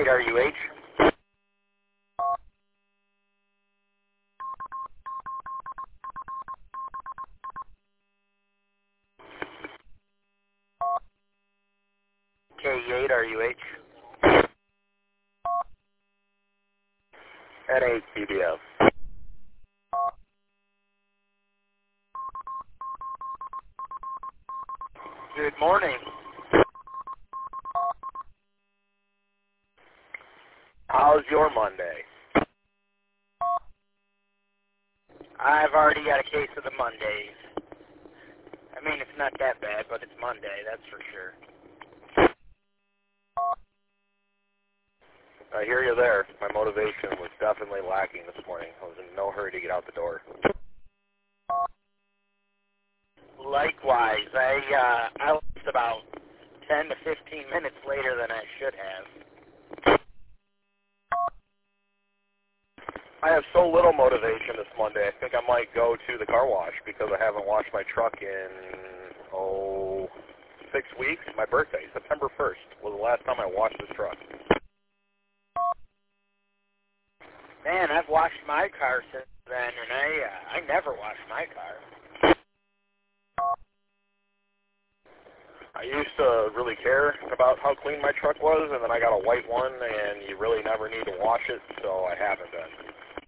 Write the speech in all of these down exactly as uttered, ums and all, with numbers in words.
eight R U H. K eight R U H. N eight C B S. Good morning. How's your Monday? I've already got a case of the Mondays. I mean, it's not that bad, but it's Monday, that's for sure. I hear you there. My motivation was definitely lacking this morning. I was in no hurry to get out the door. Likewise, I uh, I left about ten to fifteen minutes later than I should have. I have so little motivation this Monday. I think I might go to the car wash because I haven't washed my truck in, oh, six weeks. My birthday, September first, was the last time I washed this truck. Man, I've washed my car since then, and I uh, I never washed my car. I used to really care about how clean my truck was, and then I got a white one, and you really never need to wash it, so I haven't been.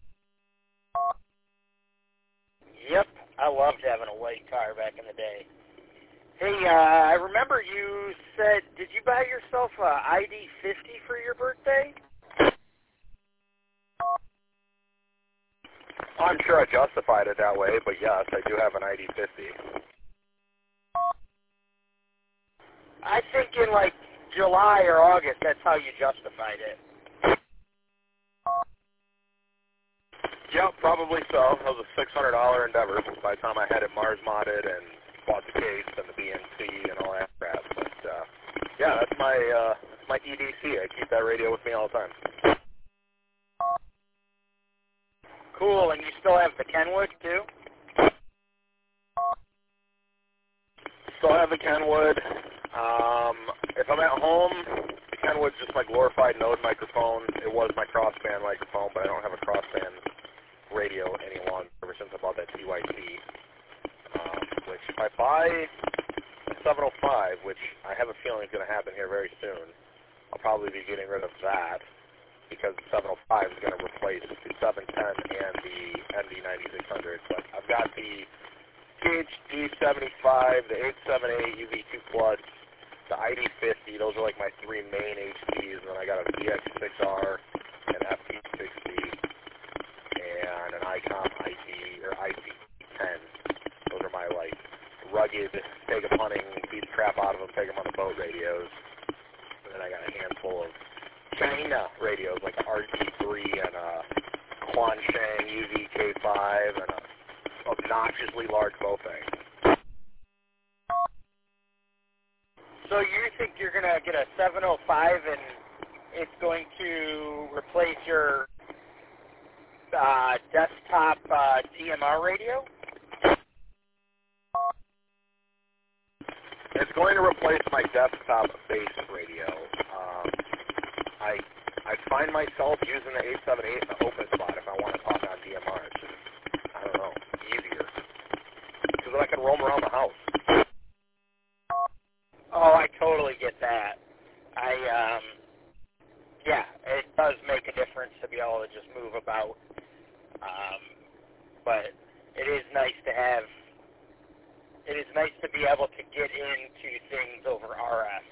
Yep, I loved having a white car back in the day. Hey, uh, I remember you said, did you buy yourself a I D fifty for your birthday? I'm sure I justified it that way, but yes, I do have an I D fifty. I think in like July or August, that's how you justified it. Yep, probably so. It was a six hundred dollar endeavor by the time I had it Mars modded and bought the case and the B N C and all that crap. But uh, yeah, that's my uh, that's my E D C. I keep that radio with me all the time. Cool, and you still have the Kenwood too? Still have the Kenwood. Um, if I'm at home, the Kenwood's just my glorified Node microphone. It was my crossband microphone, but I don't have a crossband radio any longer ever since I bought that T Y T. Um, which if I buy a seven oh five, which I have a feeling is going to happen here very soon, I'll probably be getting rid of that because the seven oh five is going to replace the seven ten and the N D ninety-six hundred. But I've got the T H D seventy-five, the eight seventy-eight U V two Plus, the I D fifty. Those are like my three main H Ds, and then I got a V X six R, an F T sixty, and an ICOM I D or I C ten. Those are my like rugged, take them hunting, beat the crap out of them, take them on the boat radios. And then I got a handful of China radios like a R T three and a Quansheng U V K five and a obnoxiously large Bofeng. So you think you're going to get a seven oh five and it's going to replace your uh, desktop uh, D M R radio? It's going to replace my desktop base radio. Um, I I find myself using the eight seventy-eight in the open spot if I want to talk on D M R. It's just, I don't know, easier. Because then I can roam around the house. Oh, I totally get that. I, um, yeah, it does make a difference to be able to just move about. Um, but it is nice to have, it is nice to be able to get into things over R F.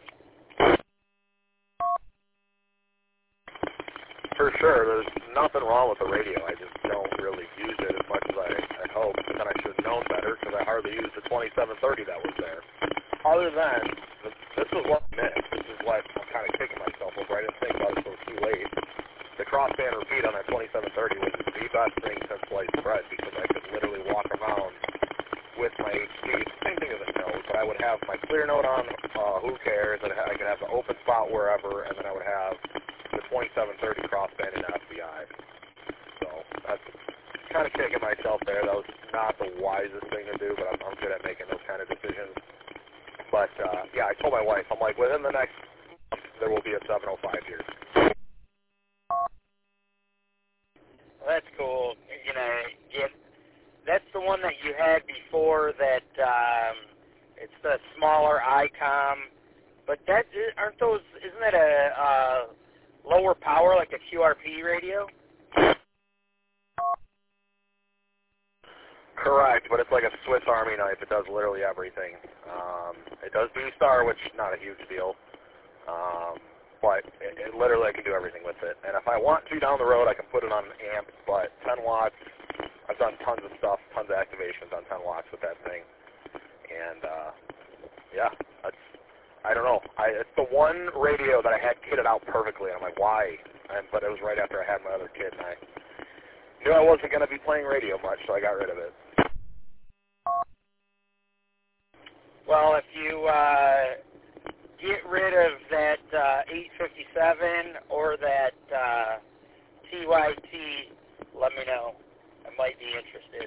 For sure, there's nothing wrong with the radio. I just don't really use it as much as I, I hope. But then I should have known better because I hardly used the twenty-seven thirty that was there. Other than, this is what I missed. This is what I'm kind of kicking myself over. I didn't think about it until too late. The crossband repeat on that twenty-seven thirty was the best thing since sliced bread because I could literally walk around with my H D. Same thing as a Node, but I would have my clear Node on, uh, who cares, and I could have the open spot wherever, and then I would have the twenty-seven thirty crossband in F B I. So that's kind of kicking myself there. That was not the wisest thing to do, but I'm, I'm good at making those kind of decisions. But, uh, yeah, I told my wife, I'm like, within the next month, there will be a seven oh five here. Well, that's cool. You know, get, that's the one that you had before that, um, it's the smaller ICOM, but that, aren't those, isn't that a uh, lower power, like a Q R P radio? Correct, but it's like a Swiss Army knife. It does literally everything. Um, it does B-Star, which is not a huge deal. Um, but it, it literally I can do everything with it. And if I want to down the road, I can put it on amps, but ten watts, I've done tons of stuff, tons of activations on ten watts with that thing. And, uh, yeah, that's, I don't know. I, it's the one radio that I had kitted out perfectly. I'm like, why? And, but it was right after I had my other kid, and I knew I wasn't going to be playing radio much, so I got rid of it. Well, if you uh, get rid of that uh, eight fifty-seven or that uh, T Y T, let me know. I might be interested.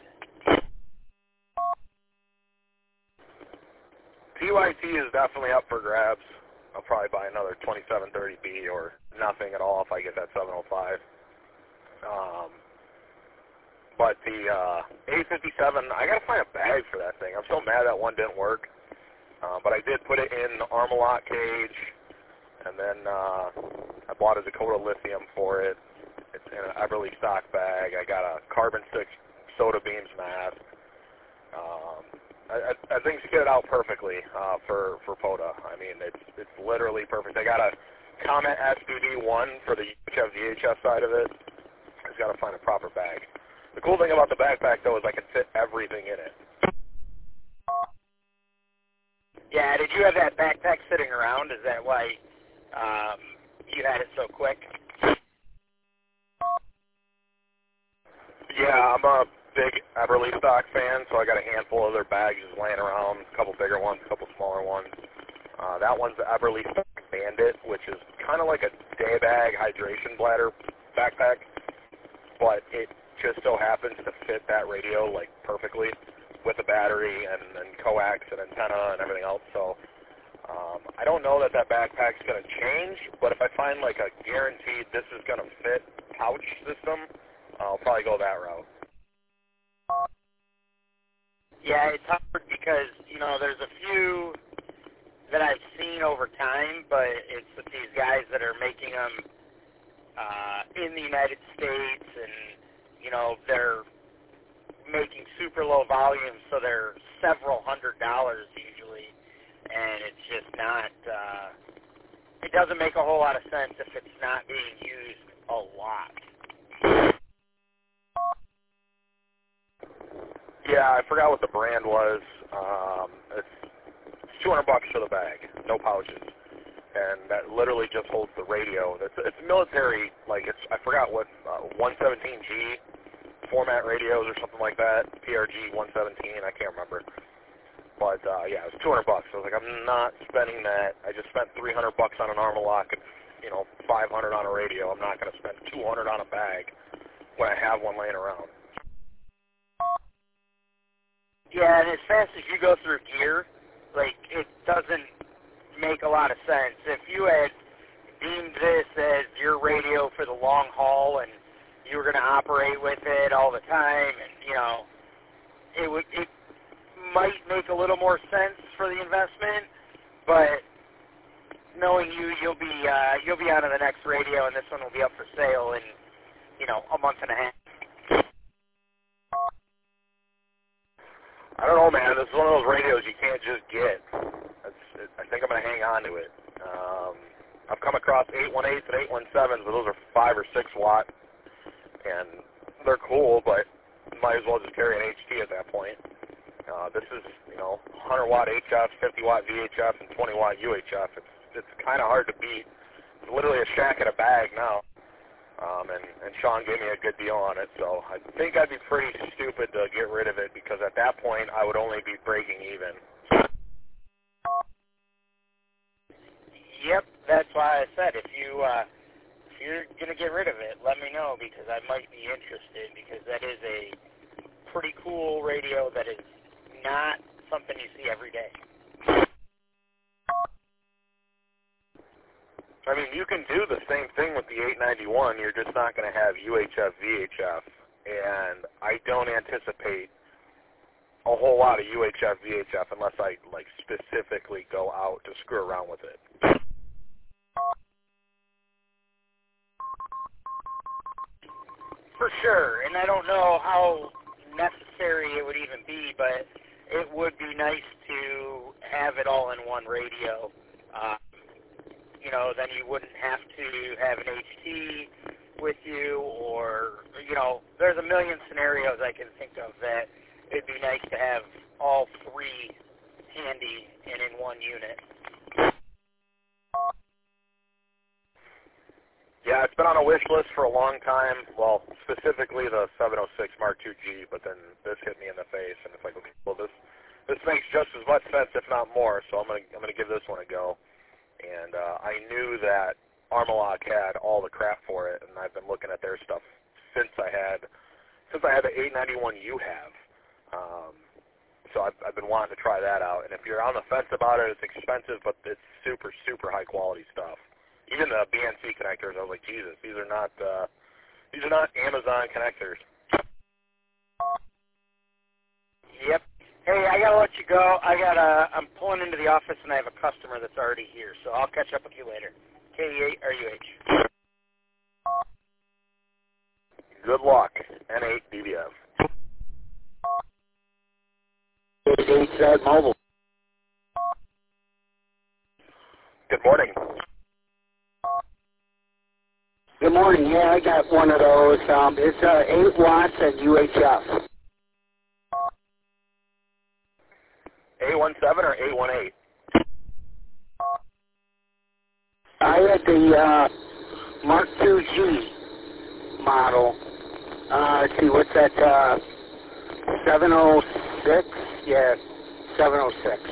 T Y T is definitely up for grabs. I'll probably buy another twenty-seven thirty B or nothing at all if I get that seven oh five. Um, but the uh, eight fifty-seven, I got to find a bag for that thing. I'm so mad that one didn't work. Uh, but I did put it in the Armalot cage, and then uh, I bought a Dakota Lithium for it. It's in an Everly stock bag. I got a Carbon six Soda Beams mask. Um, I, I, I think it's kitted out perfectly uh, for, for POTA. I mean, it's it's literally perfect. I got a Comet S two D one for the U H F V H S side of it. I just got to find a proper bag. The cool thing about the backpack, though, is I can fit everything in it. Yeah, did you have that backpack sitting around? Is that why um, you had it so quick? Yeah, I'm a big Everly stock fan, so I got a handful of their bags just laying around, a couple bigger ones, a couple smaller ones. Uh, that one's the Everly Stock Bandit, which is kind of like a day bag hydration bladder backpack, but it just so happens to fit that radio like perfectly with the battery and, and coax and antenna and everything else. So um, I don't know that that backpack's going to change, but if I find like a guaranteed this is going to fit pouch system, I'll probably go that route. Yeah, it's hard because, you know, there's a few that I've seen over time, but it's with these guys that are making them uh, in the United States, and, you know, they're making super low volumes, so they're several hundred dollars usually, and it's just not, uh, it doesn't make a whole lot of sense if it's not being used a lot. Yeah, I forgot what the brand was. Um, it's two hundred bucks for the bag, no pouches, and that literally just holds the radio. It's, it's military, like it's I forgot what uh, one seventeen G format radios or something like that. P R G one seventeen, I can't remember. But uh, yeah, it was two hundred bucks. I was like, I'm not spending that. I just spent three hundred bucks on an Armalot and you know five hundred on a radio. I'm not going to spend two hundred on a bag when I have one laying around. Yeah, and as fast as you go through gear, like, it doesn't make a lot of sense. If you had deemed this as your radio for the long haul and you were going to operate with it all the time, and, you know, it would, it might make a little more sense for the investment, but knowing you, you'll be, uh, you'll be on to the next radio, and this one will be up for sale in, you know, a month and a half. I don't know, man. This is one of those radios you can't just get. It's, it, I think I'm going to hang on to it. Um, I've come across eight one eights and eight one sevens, but those are five or six watt, and they're cool, but might as well just carry an H T at that point. Uh, this is, you know, one hundred watt H F, fifty watt V H F, and twenty watt U H F. It's it's kind of hard to beat. It's literally a shack in a bag now. Um, and, and Sean gave me a good deal on it, so I think I'd be pretty stupid to get rid of it because at that point I would only be breaking even. Yep, that's why I said if you uh, if you're gonna get rid of it, let me know because I might be interested because that is a pretty cool radio that is not something you see every day. I mean, you can do the same thing with the eight ninety-one. You're just not going to have U H F, V H F, and I don't anticipate a whole lot of U H F, V H F unless I like specifically go out to screw around with it. For sure, and I don't know how necessary it would even be, but it would be nice to have it all in one radio. Uh, you know, then you wouldn't have to have an H T with you, or, you know, there's a million scenarios I can think of that it'd be nice to have all three handy and in one unit. Yeah, it's been on a wish list for a long time. Well, specifically the seven oh six Mark two G, but then this hit me in the face, and it's like, okay, well, this this makes just as much sense, if not more. So I'm gonna I'm gonna give this one a go. And uh, I knew that Armalock had all the crap for it, and I've been looking at their stuff since I had since I had the eight ninety-one you have. Um, so I've, I've been wanting to try that out. And if you're on the fence about it, it's expensive, but it's super super high quality stuff. Even the B N C connectors, I was like, Jesus, these are not uh, these are not Amazon connectors. Yep. Hey, I gotta let you go. I gotta. I'm pulling into the office, and I have a customer that's already here, so I'll catch up with you later. K E eight R U H. Good luck. N eight D B F. eight eight Mobile. Good morning. Good morning. Yeah, I got one of those. Um, it's uh, eight watts at U H F. A one seven or A one eight? I had the uh, Mark two G model. Uh, let's see, what's that? Uh, seven oh six? Yeah, seven oh six.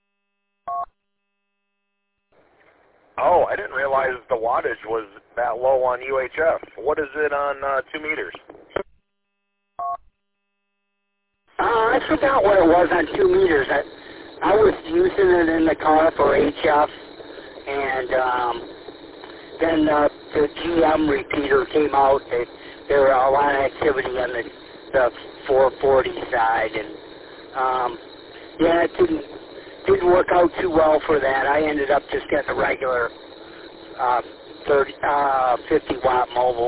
Oh, I didn't realize the wattage was that low on U H F. What is it on uh, two meters? Uh, I forgot what it was on two meters. I, I was using it in the car for H F, and um, then uh, the G M repeater came out. They, there were a lot of activity on the, the four forty side, and um, yeah, it didn't didn't work out too well for that. I ended up just getting a regular uh, thirty, uh, fifty watt mobile.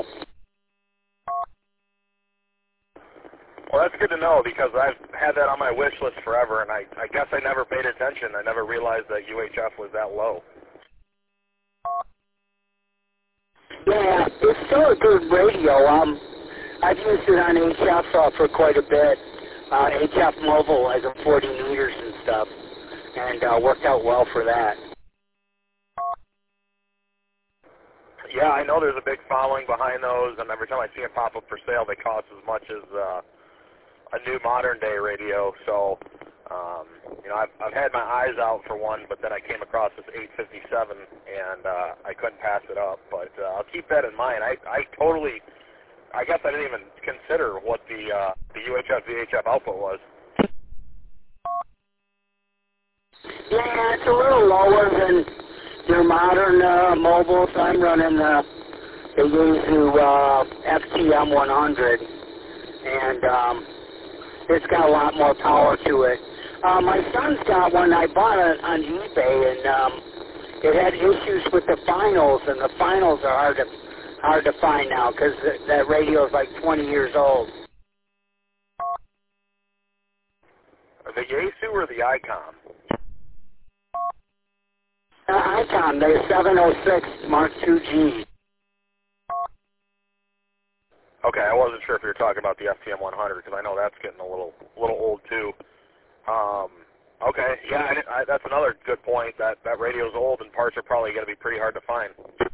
Well, that's good to know because I've had that on my wish list forever, and I, I guess I never paid attention. I never realized that U H F was that low. Yeah, it's still a good radio. Um, I've used it on H F uh, for quite a bit. Uh, H F Mobile has a forty meters and stuff, and uh, worked out well for that. Yeah, I know there's a big following behind those, and every time I see them pop up for sale, they cost as much as uh, a new modern-day radio. So, um, you know, I've, I've had my eyes out for one, but then I came across this eight fifty-seven, and uh, I couldn't pass it up. But uh, I'll keep that in mind. I, I totally, I guess I didn't even consider what the uh, the U H F V H F output was. Yeah, it's a little lower than your modern uh, mobiles. I'm running the, the Yaesu uh, F T M one hundred, and um, it's got a lot more power to it. Uh, my son's got one. I bought it on eBay, and um, it had issues with the finals, and the finals are hard to hard to find now because th- that radio is like twenty years old. The Yaesu or the ICOM? Uh, ICOM, the seven oh six Mark two G. Okay, I wasn't sure if you were talking about the F T M one hundred because I know that's getting a little little old too. Um, okay, yeah, I, I, that's another good point. That that radio's old and parts are probably going to be pretty hard to find.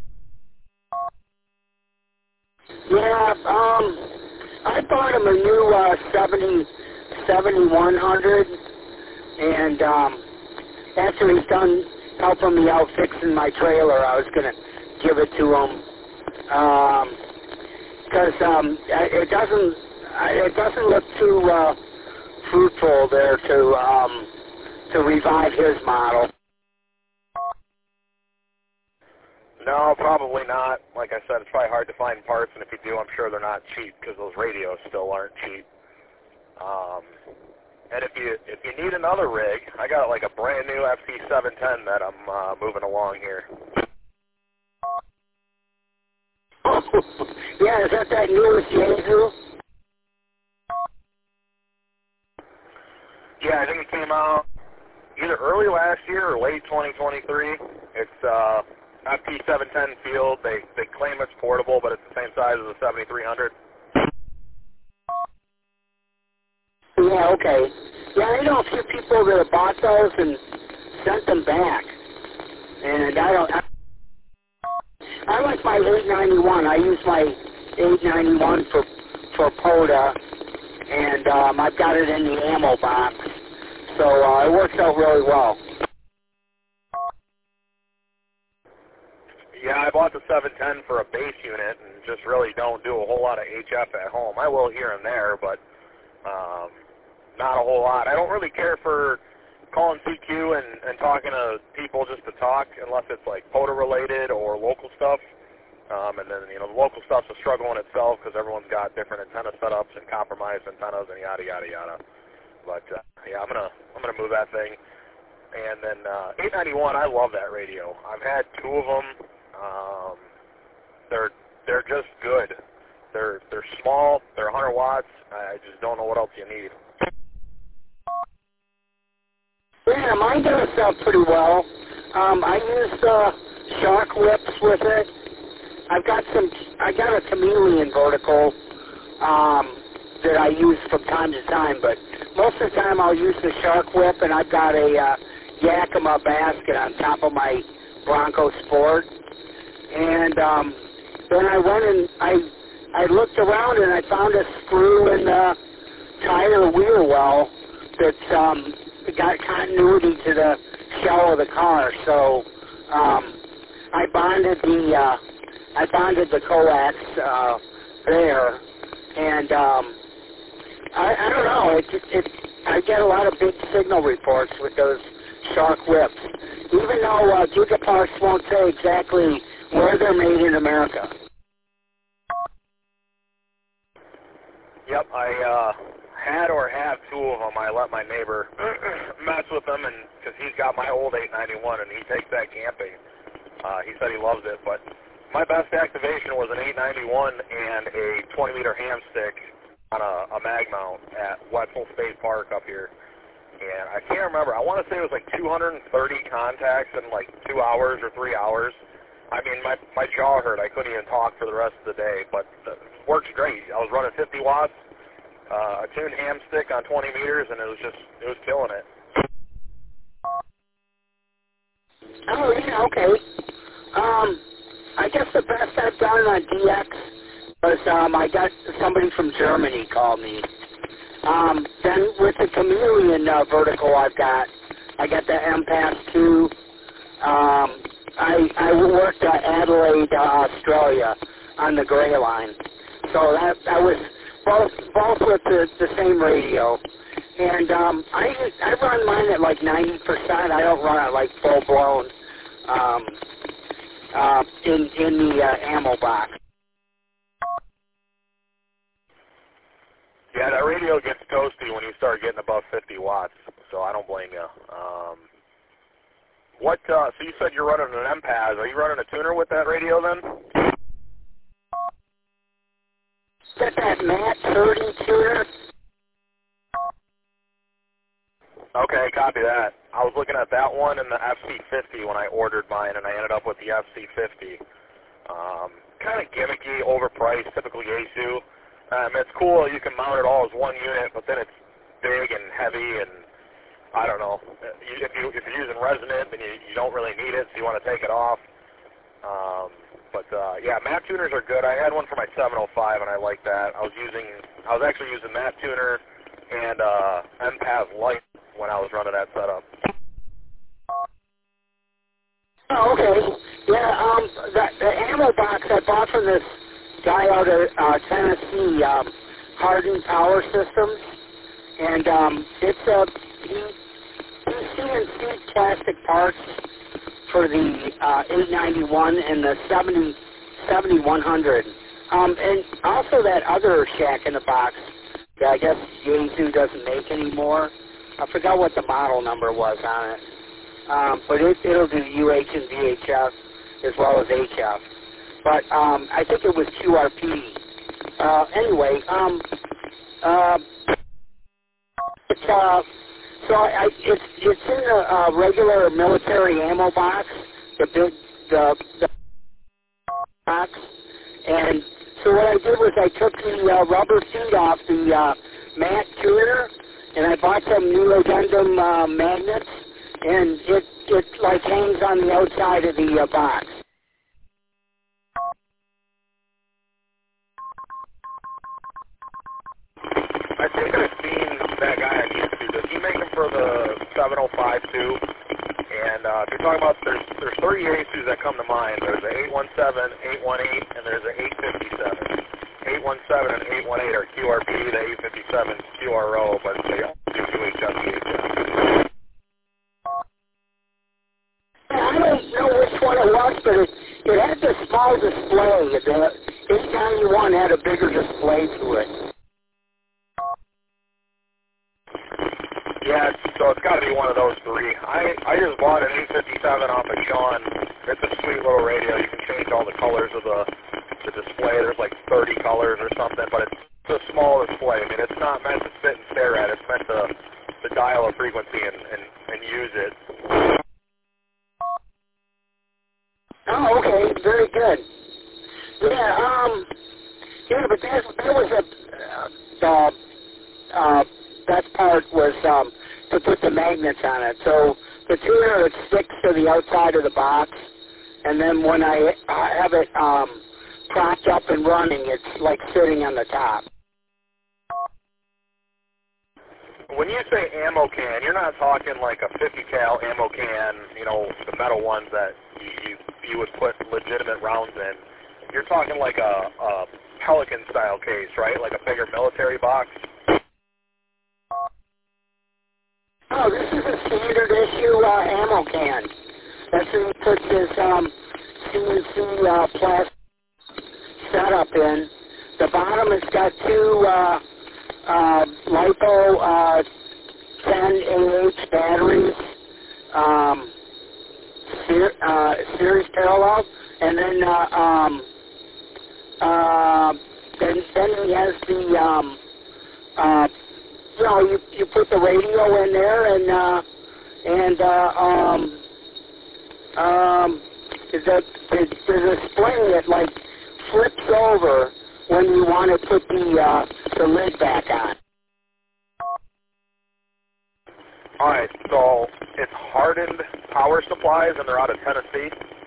Yeah, um, I bought him a new uh, seventy, seventy-one hundred, and um, after he's done helping me out fixing my trailer, I was going to give it to him. Um, because um, it doesn't it doesn't look too uh, fruitful there to um, to revive his model. No, probably not. Like I said, it's probably hard to find parts, and if you do, I'm sure they're not cheap because those radios still aren't cheap. Um, and if you if you need another rig, I got like a brand new F C seven ten that I'm uh, moving along here. Yeah, is that that newest Yaesu? Yeah, I think it came out either early last year or late twenty twenty-three. It's uh, F T seven ten field. They they claim it's portable, but it's the same size as a seventy-three hundred. Yeah, okay. Yeah, I know a few people that have bought those and sent them back. And I don't... I, I like my eight ninety-one. I use my eight ninety-one for, for POTA, and um, I've got it in the ammo box. So uh, it works out really well. Yeah, I bought the seven ten for a base unit and just really don't do a whole lot of H F at home. I will here and there, but um, not a whole lot. I don't really care for calling C Q and, and talking to people just to talk unless it's like POTA related or local stuff. Um, and then, you know, the local stuff's a struggle in itself because everyone's got different antenna setups and compromised antennas and yada, yada, yada. But, uh, yeah, I'm going to I'm gonna move that thing. And then uh, eight ninety-one, I love that radio. I've had two of them. Um, they're they're just good. They're they're small. They're one hundred watts. I just don't know what else you need. Yeah, mine does uh, pretty well. Um, I use uh, shock whips with it. I've got some. I got a chameleon vertical um, that I use from time to time, but most of the time I'll use the shark whip, and I've got a uh, Yakima basket on top of my Bronco Sport. And um, then I went and I I looked around and I found a screw in the tire wheel well that's um, got continuity to the shell of the car. So um, I bonded the uh, I bonded the coax uh, there, and um, I, I don't know. It, it I get a lot of big signal reports with those shark whips, even though uh, Gigaparks won't say exactly where they're made in America. Yep, I uh, had or have two of them. I let my neighbor mess with them, and because he's got my old eight ninety-one and he takes that camping. Uh, he said he loves it, but my best activation was an eight ninety-one and a twenty meter ham stick on a, a mag mount at Wetzel State Park up here. And I can't remember. I want to say it was like two hundred thirty contacts in like two hours or three hours. I mean, my my jaw hurt. I couldn't even talk for the rest of the day, but it works great. I was running fifty watts, uh, a tuned ham stick on twenty meters, and it was just, it was killing it. Oh, yeah, okay. Um, I guess the best I've done on D X was um, I got somebody from Germany called me. Um, then with the chameleon uh, vertical I've got, I got the M PAS two. Um, I, I worked at Adelaide, uh, Australia on the Gray line. So that, that was both, both with the, the same radio. And um, I, I run mine at like ninety percent. I don't run it like full-blown um, uh, in, in the uh, ammo box. Yeah, that radio gets toasty when you start getting above fifty watts, so I don't blame you. Um, what? Uh, so you said you're running an M PAS. Are you running a tuner with that radio then? Got that Matt thirty tuner. Okay, copy that. I was looking at that one and the F C fifty when I ordered mine, and I ended up with the F C fifty. Um, kind of gimmicky, overpriced, typical Yaesu. Um, it's cool. You can mount it all as one unit, but then it's big and heavy, and I don't know. If, you, if you're using resonant, then you, you don't really need it, so you want to take it off. Um, but, uh, yeah, map tuners are good. I had one for my seven oh five, and I like that. I was using, I was actually using map tuner and uh, M PAS Lite when I was running that setup. Oh, okay. Yeah, um, the, the ammo box I bought from this guy out of uh, Tennessee, um, Hardened Power Systems, and um, it's a he, he C N C plastic parts for the uh, eight ninety-one and the seventy, seventy-one hundred. Um, and also that other Shack in the Box that I guess Yaesu doesn't make anymore. I forgot what the model number was on it. Um, but it, it'll do U H and V H F as well as H F. But um, I think it was Q R P. Uh, anyway, um, uh, it's, uh, so I, it's it's in the uh, regular military ammo box, the big the, the box, and so what I did was I took the uh, rubber feet off the uh, mat tuner, and I bought some new addendum uh, magnets, and it it like hangs on the outside of the uh, box. I think I've seen that guy on YouTube. Does he make them for the seven oh five too? And uh, if you're talking about, there's there's three Yaesus that come to mind. There's an eight one seven, eight one eight, and there's an eight fifty-seven. eight one seven and eight one eight are Q R P, the eight fifty-seven is Q R O, but they all do U H F, V H F. I don't know which one it was, but it, it had the small display. The eight ninety-one had a bigger display to it. Yeah, so it's got to be one of those three. I, I just bought an eight fifty-seven off of Sean. It's a sweet little radio. You can change all the colors of the, the display. There's like thirty colors or something, but it's a small display. I mean, it's not meant to sit and stare at. It's meant to, to dial a frequency and, and, and use it. Oh, okay, very good. Yeah, um, yeah, but there, there was a, uh, uh, that part was um, to put the magnets on it. So the tuner, it sticks to the outside of the box, and then when I uh, have it um, propped up and running, it's like sitting on the top. When you say ammo can, you're not talking like a fifty cal ammo can, you know, the metal ones that you you would put legitimate rounds in. You're talking like a, a Pelican style case, right? Like a bigger military box. Oh, this is a standard issue uh, ammo can. That's where he puts his um, C N C uh, plastic setup in. The bottom has got two uh, uh, LiPo uh, ten A H batteries, um, ser uh, series parallel, and then uh, um, uh, then then he has the um, uh, you know, you, you put the radio in there, and uh, and uh, um, um, the, the, the display that like flips over when you want to put the uh, the lid back on. All right, so it's hardened power supplies, and they're out of Tennessee.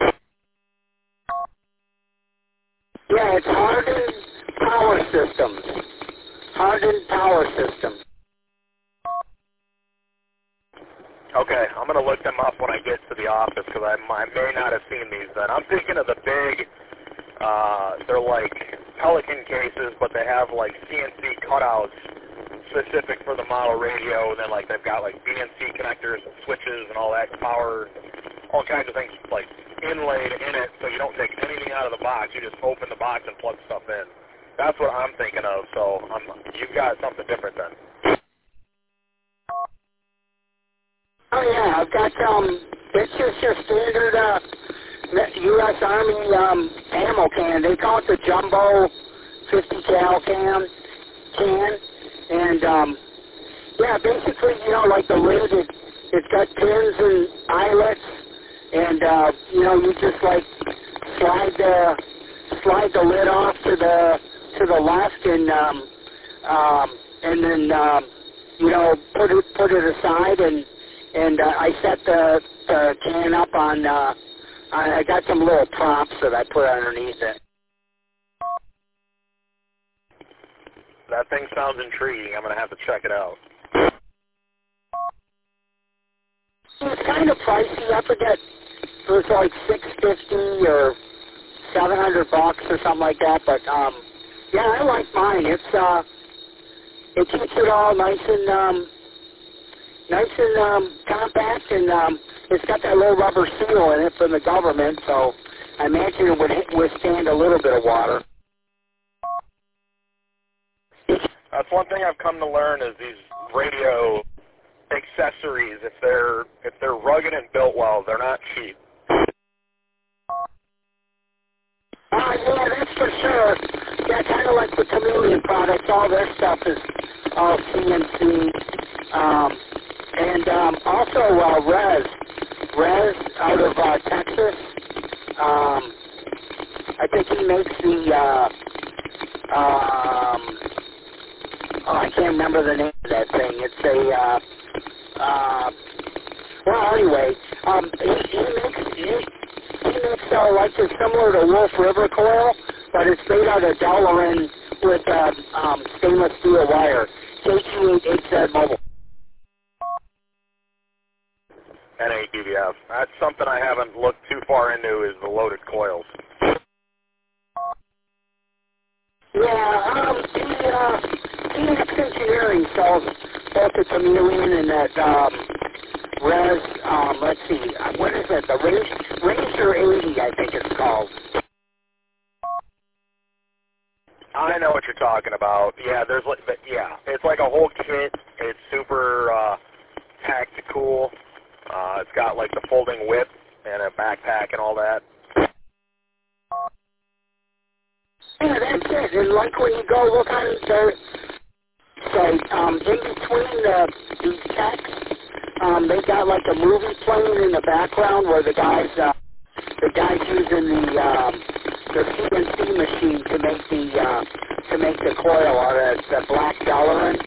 Yeah, it's hardened power systems. Hardened power systems. Okay, I'm going to look them up when I get to the office because I, I may not have seen these then. I'm thinking of the big, uh, they're like Pelican cases, but they have like C N C cutouts specific for the model radio, and then like they've got like B N C connectors and switches and all that power, all kinds of things like inlaid in it so you don't take anything out of the box. You just open the box and plug stuff in. That's what I'm thinking of, so I'm, you've got something different then. Oh yeah, I've got um, it's just your standard uh, U S Army um, ammo can. They call it the jumbo fifty cal can, can, and um, yeah, basically, you know, like the lid, it, it's got pins and eyelets, and uh, you know, you just like slide the slide the lid off to the to the left, and um, um, and then um, you know, put it put it aside, and and uh, I set the, the can up on. Uh, I, I got some little props that I put underneath it. That thing sounds intriguing. I'm going to have to check it out. It's kind of pricey. I forget. It was like six fifty or seven hundred bucks or something like that. But um, yeah, I like mine. It's uh, it keeps it all nice and um, nice and um, compact, and um, it's got that little rubber seal in it from the government, so I imagine it would withstand a little bit of water. That's one thing I've come to learn is these radio accessories, if they're if they're rugged and built well, they're not cheap. Uh, yeah, that's for sure. Yeah, kind of like the Chameleon products, all their stuff is all C N C. Um, and um, also uh, Rez. Rez out of uh, Texas. Um, I think he makes the, uh, um, oh, I can't remember the name of that thing. It's a, uh, uh, well, anyway, um, he, he makes, he, he makes uh, like it's similar to Wolf River Coil, but it's made out of Delrin with uh, um, stainless steel wire. K G eight H Z Mobile. N A D B F. That's something I haven't looked too far into is the loaded coils. Yeah, um, the, uh, T X Engineering sells both the Chameleon and that, um, Res, um, let's see, uh, what is it? The Ranger, Ranger eighty, I think it's called. I know what you're talking about. Yeah, there's like, yeah, it's like a whole kit. It's super uh, tactical. Uh, it's got like the folding whip and a backpack and all that. Yeah, that's it. And like when you go look on their site, um, in between the, the text, um, they got like a movie playing in the background where the guys, uh, the guys using the, um, the C N C machine to make the, uh, to make the coil out of the black Delrin.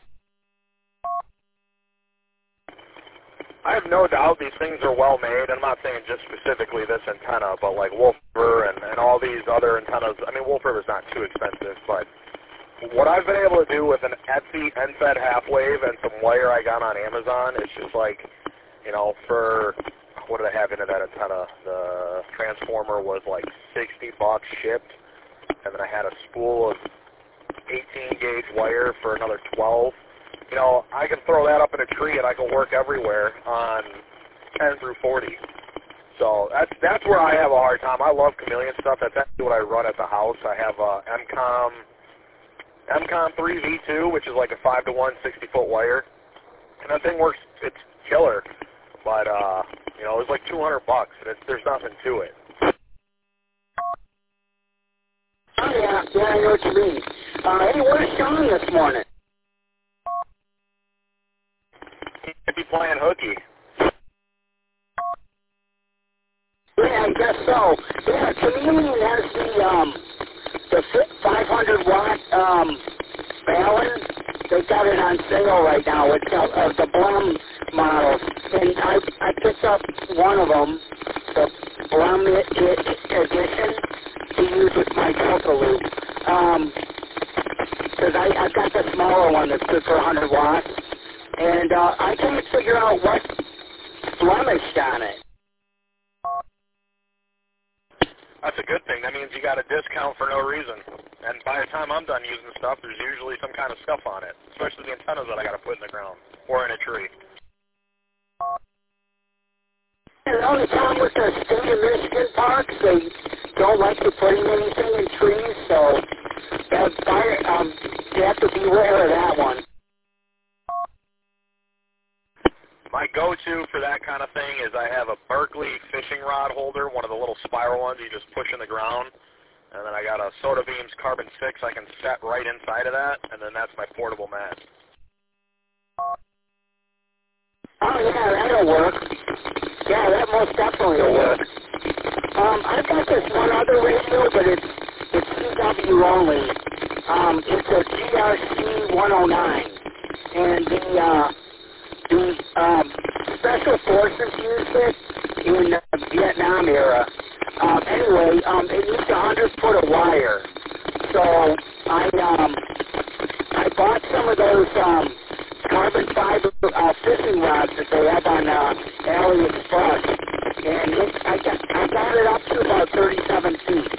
I have no doubt these things are well made. I'm not saying just specifically this antenna, but like Wolf River and, and all these other antennas. I mean, Wolf River's not too expensive, but what I've been able to do with an Etsy N-Fed half wave and some wire I got on Amazon, it's just like, you know, for, what did I have into that antenna? The transformer was like sixty bucks shipped, and then I had a spool of eighteen gauge wire for another twelve. You know, I can throw that up in a tree and I can work everywhere on ten through forty. So that's that's where I have a hard time. I love Chameleon stuff. That's actually what I run at the house. I have a M COM M COM three V two, which is like a five to one sixty foot wire, and that thing works. It's killer. But uh, you know, it was like two hundred bucks, and it's, there's nothing to it. Oh yeah, yeah, I know what you mean. Uh, hey, where's Sean this morning? He could be playing hooky. Yeah, I guess so. Yeah, Chameleon has the um the five hundred watt um Balun. They got it on sale right now. It's uh, uh, the Blum model, and I I picked up one of them, the Blum it, it edition, to use with my Delta loop. Um, because I I've got the smaller one that's good for one hundred watts, and uh, I can't figure out what blemished on it. That's a good thing. That means you got a discount for no reason. And by the time I'm done using the stuff, there's usually some kind of stuff on it, especially the antennas that I got to put in the ground or in a tree. And the only problem with the state of Michigan parks, they don't like you putting anything in trees, so that fire, um, you have to beware of that one. My go-to for that kind of thing is I have a Berkeley fishing rod holder, one of the little spiral ones you just push in the ground. And then I got a Soda Beams Carbon six I can set right inside of that, and then that's my portable mat. Oh, yeah, that'll work. Yeah, that most definitely will work. Um, I've got this one other radio, but it's it's C W only. Um, it's a G R C one oh nine. And the, uh, the um, Special Forces used it in the Vietnam era. Um, anyway, um, it needs a hundred foot of wire. So I um, I bought some of those um, carbon fiber uh, fishing rods that they have on uh, AliExpress, and it, I got I got it up to about thirty-seven feet.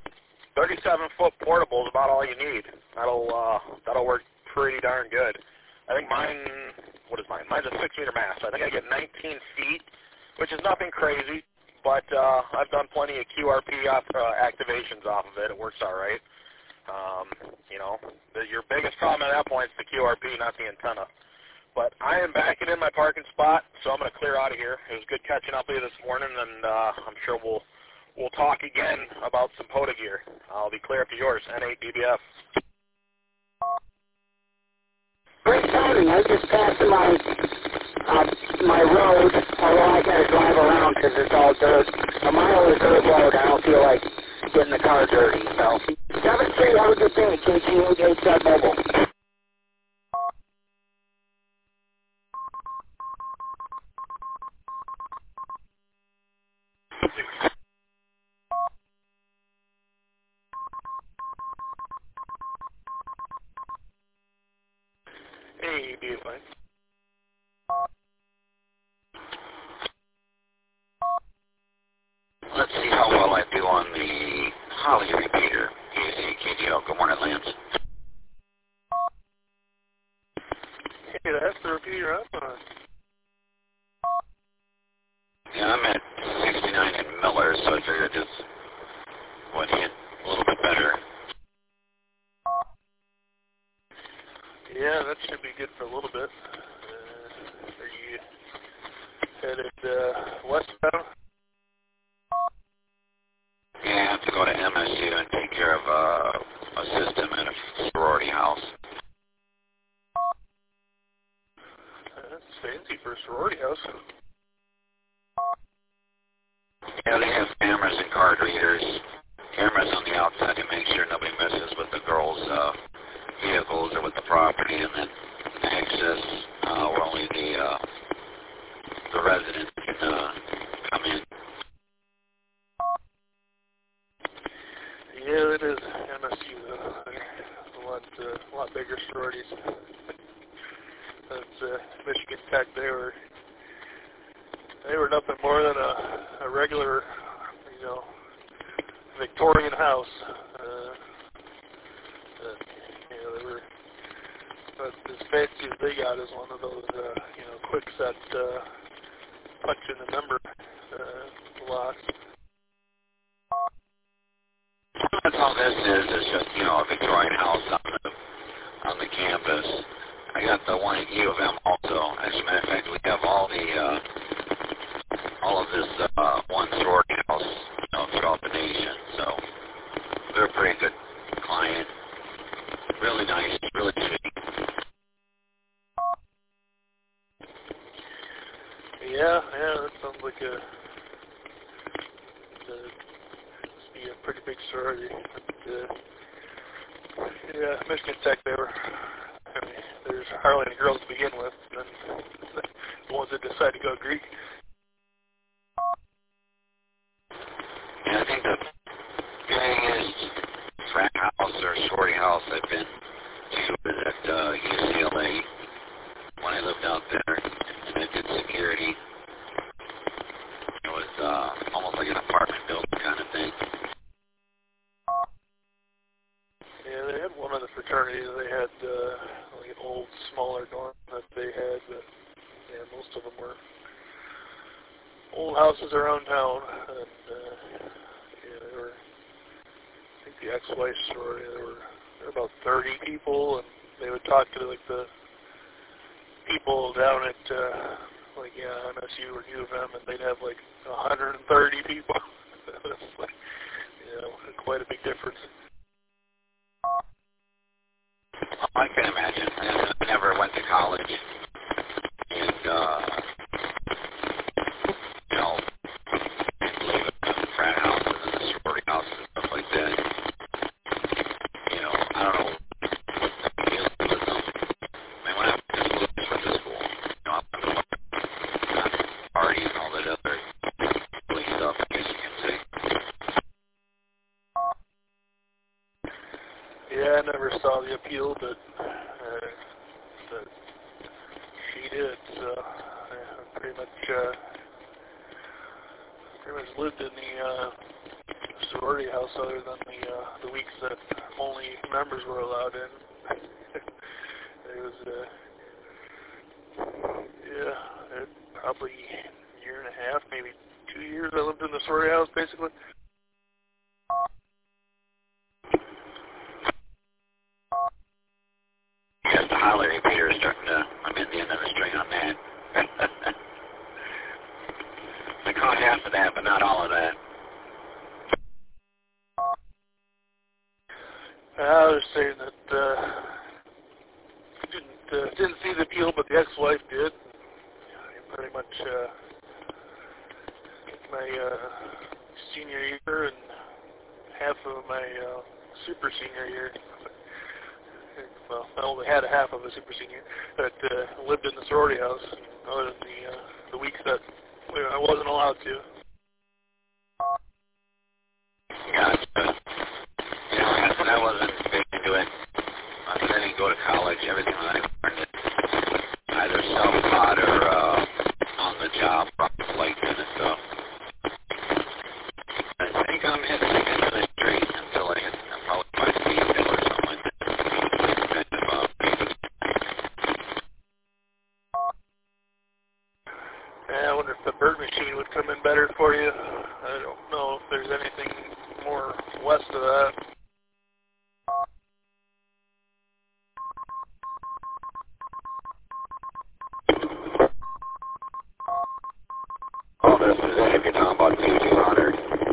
thirty-seven foot portable is about all you need. That'll uh, that'll work pretty darn good. I think mine, what is mine? Mine's a six-meter mast. I think I get nineteen feet, which is nothing crazy, but uh, I've done plenty of Q R P op, uh, activations off of it. It works all right. Um, you know, the, your biggest problem at that point is the Q R P, not the antenna. But I am backing in my parking spot, so I'm going to clear out of here. It was good catching up with you this morning, and uh, I'm sure we'll we'll talk again about some POTA gear. I'll be clear up to yours, N eight D B F. Great timing. I just passed my uh, my road, although I got to drive around because it's all dirt. A mile of dirt road. I don't feel like getting the car dirty. So, seven three, have a good day. K G eight eight seven Mobile. Hey, B F I. Let's see how well I do on the Holly repeater. E C K G L. Good morning, Lance. Hey, that's the repeater up on. Yeah, I'm at sixty-nine in Miller, so I figured this would hit a little bit better. Yeah, that should be good for a little bit. Uh, are you headed uh, westbound? Yeah, I have to go to M S U and take care of uh, a system at a sorority house. Uh, that's fancy for a sorority house. Yeah, they have cameras and card readers. Cameras on the outside to make sure nobody messes with the girls' uh, vehicles or with the property, and then access uh, where only the uh, the residents can uh, come in. Yeah, it is M S U though. They're a lot, uh, a lot bigger sororities. That's uh, Michigan Tech. They were they were nothing more than a, a regular, you know, Victorian house. Uh, uh, you know, they were, but as fancy as they got is one of those, uh, you know, quick set uh, punch in the number uh, locks. That's all this is. It's just, you know, a Victorian house on the on the campus. I got the one at U of M also. As a matter of fact, we have all the uh, all of this uh, one sorority house, you know, throughout the nation. So they're a pretty good client. Really nice, really sweet. Yeah, yeah, that sounds like a, a must be a pretty big sorority. But, uh, yeah, Michigan Tech, they were. I mean, there's hardly any girls to begin with, and the ones that decide to go Greek. Yeah, I think the biggest frat house or sorority house I've been to was at uh, U C L A when I lived out there, and I did security. It was uh, almost like an apartment building kind of thing. Yeah, they had one of the fraternities. They had uh, like an old, smaller dorm that they had, but yeah, most of them were old houses around town, and uh, yeah, they were. I think the ex-wife sorority. There were there were about thirty people, and they would talk to like the people down at uh, like yeah M S U or U of M, and they'd have like one hundred thirty people. It's like, you know, quite a big difference. I can imagine. I never went to college, and uh, you know, live in frat houses and sorority houses and stuff like that. You know, I don't know what the deal with them. I mean, when I went to school, I just went to school. You know, I went to work, not party and all that other silly stuff, I guess you can say. Yeah, I never saw the appeal, but, uh, but she did. So I pretty much, uh, pretty much lived in the uh, sorority house, other than the uh, the weeks that only members were allowed in. It was uh, Yeah, it, probably a year and a half, maybe two years I lived in the sorority house, basically. Yes, the highlight repeater is starting to, I'm in the end of the string on that. I caught half of that, but not all of that. I was saying that uh, didn't uh, didn't see the appeal, but the ex-wife did. I pretty much uh, my uh, senior year and half of my uh, super senior year. Well, I only had a half of a super senior, but uh, lived in the sorority house. Other than the uh, the weeks that I wasn't allowed to. Gotcha. Yeah, when I wasn't big into it, I mean, I didn't go to college. Everything that I learned is either self-taught or uh, on the job, like kind of stuff. I think I'm heading into the street until I hit I'm probably by speed hill or something like that. Kind of, uh, yeah, I wonder if the bird machine would come in better for you. I don't know if there's anything more west of that. oh, this is it if you're talking about T two hundred.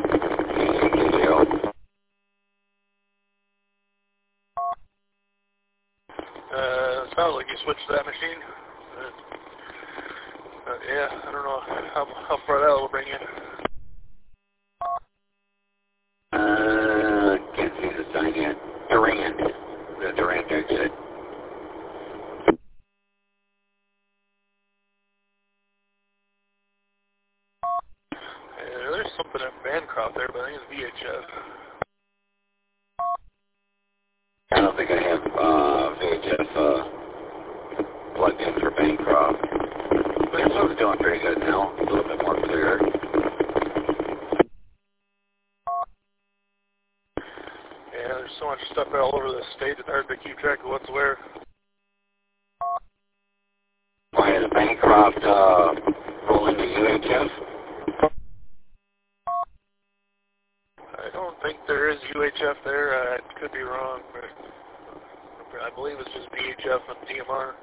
Uh, sounds like you switched to that machine. Uh, uh, yeah, I don't know how, how far that will bring you. Uh, can't see the sign yet. Durant. The Durant exit. Uh, there's something at Bancroft there, but I think it's V H F. I don't think I have uh, V H F uh, plugged in for Bancroft. But this one's doing pretty good now. A little bit more clear. Yeah, there's so much stuff all over the state it's hard to keep track of what's where. Why is Bancroft uh, rolling to U H F? I don't think there is U H F there. I could be wrong, but I believe it's just V H F and D M R.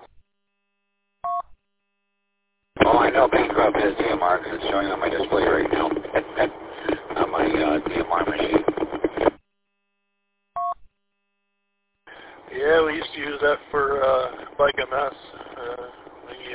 Oh, I know Bancroft has D M R because it's showing on my display right now on my uh, D M R machine. Yeah, we used to use that for uh, Bike M S. Uh, we,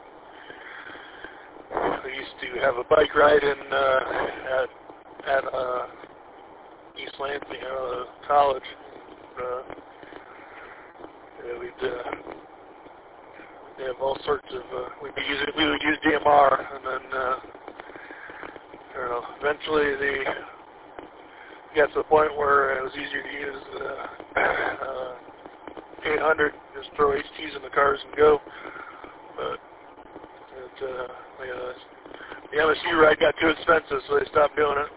uh, we used to have a bike ride in uh, at at uh, East Lansing, uh, college. Uh, yeah, we'd uh, we have all sorts of. Uh, we'd be using. We would use D M R, and then uh, I don't know. Eventually, they got to the point where it was easier to use uh, uh, eight hundred. Just throw H Ts in the cars and go. But it, uh, yeah, the M S U ride got too expensive, so they stopped doing it.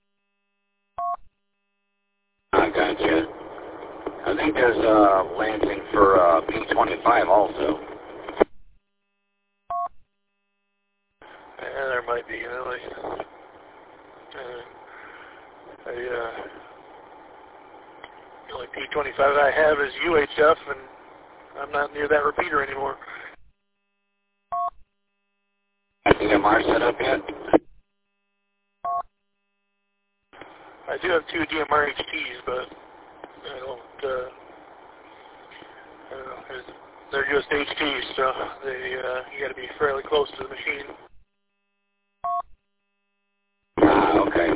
I gotcha. I think there's uh, Lansing for uh, P twenty-five also. Yeah, there might be, you know, like, uh, I, uh, the only P twenty-five I have is U H F, and I'm not near that repeater anymore. D M R set up yet? I do have two D M R H Ts, but I don't, uh, I don't know, they're just H Ts, so they, uh, you gotta be fairly close to the machine. Ah, okay.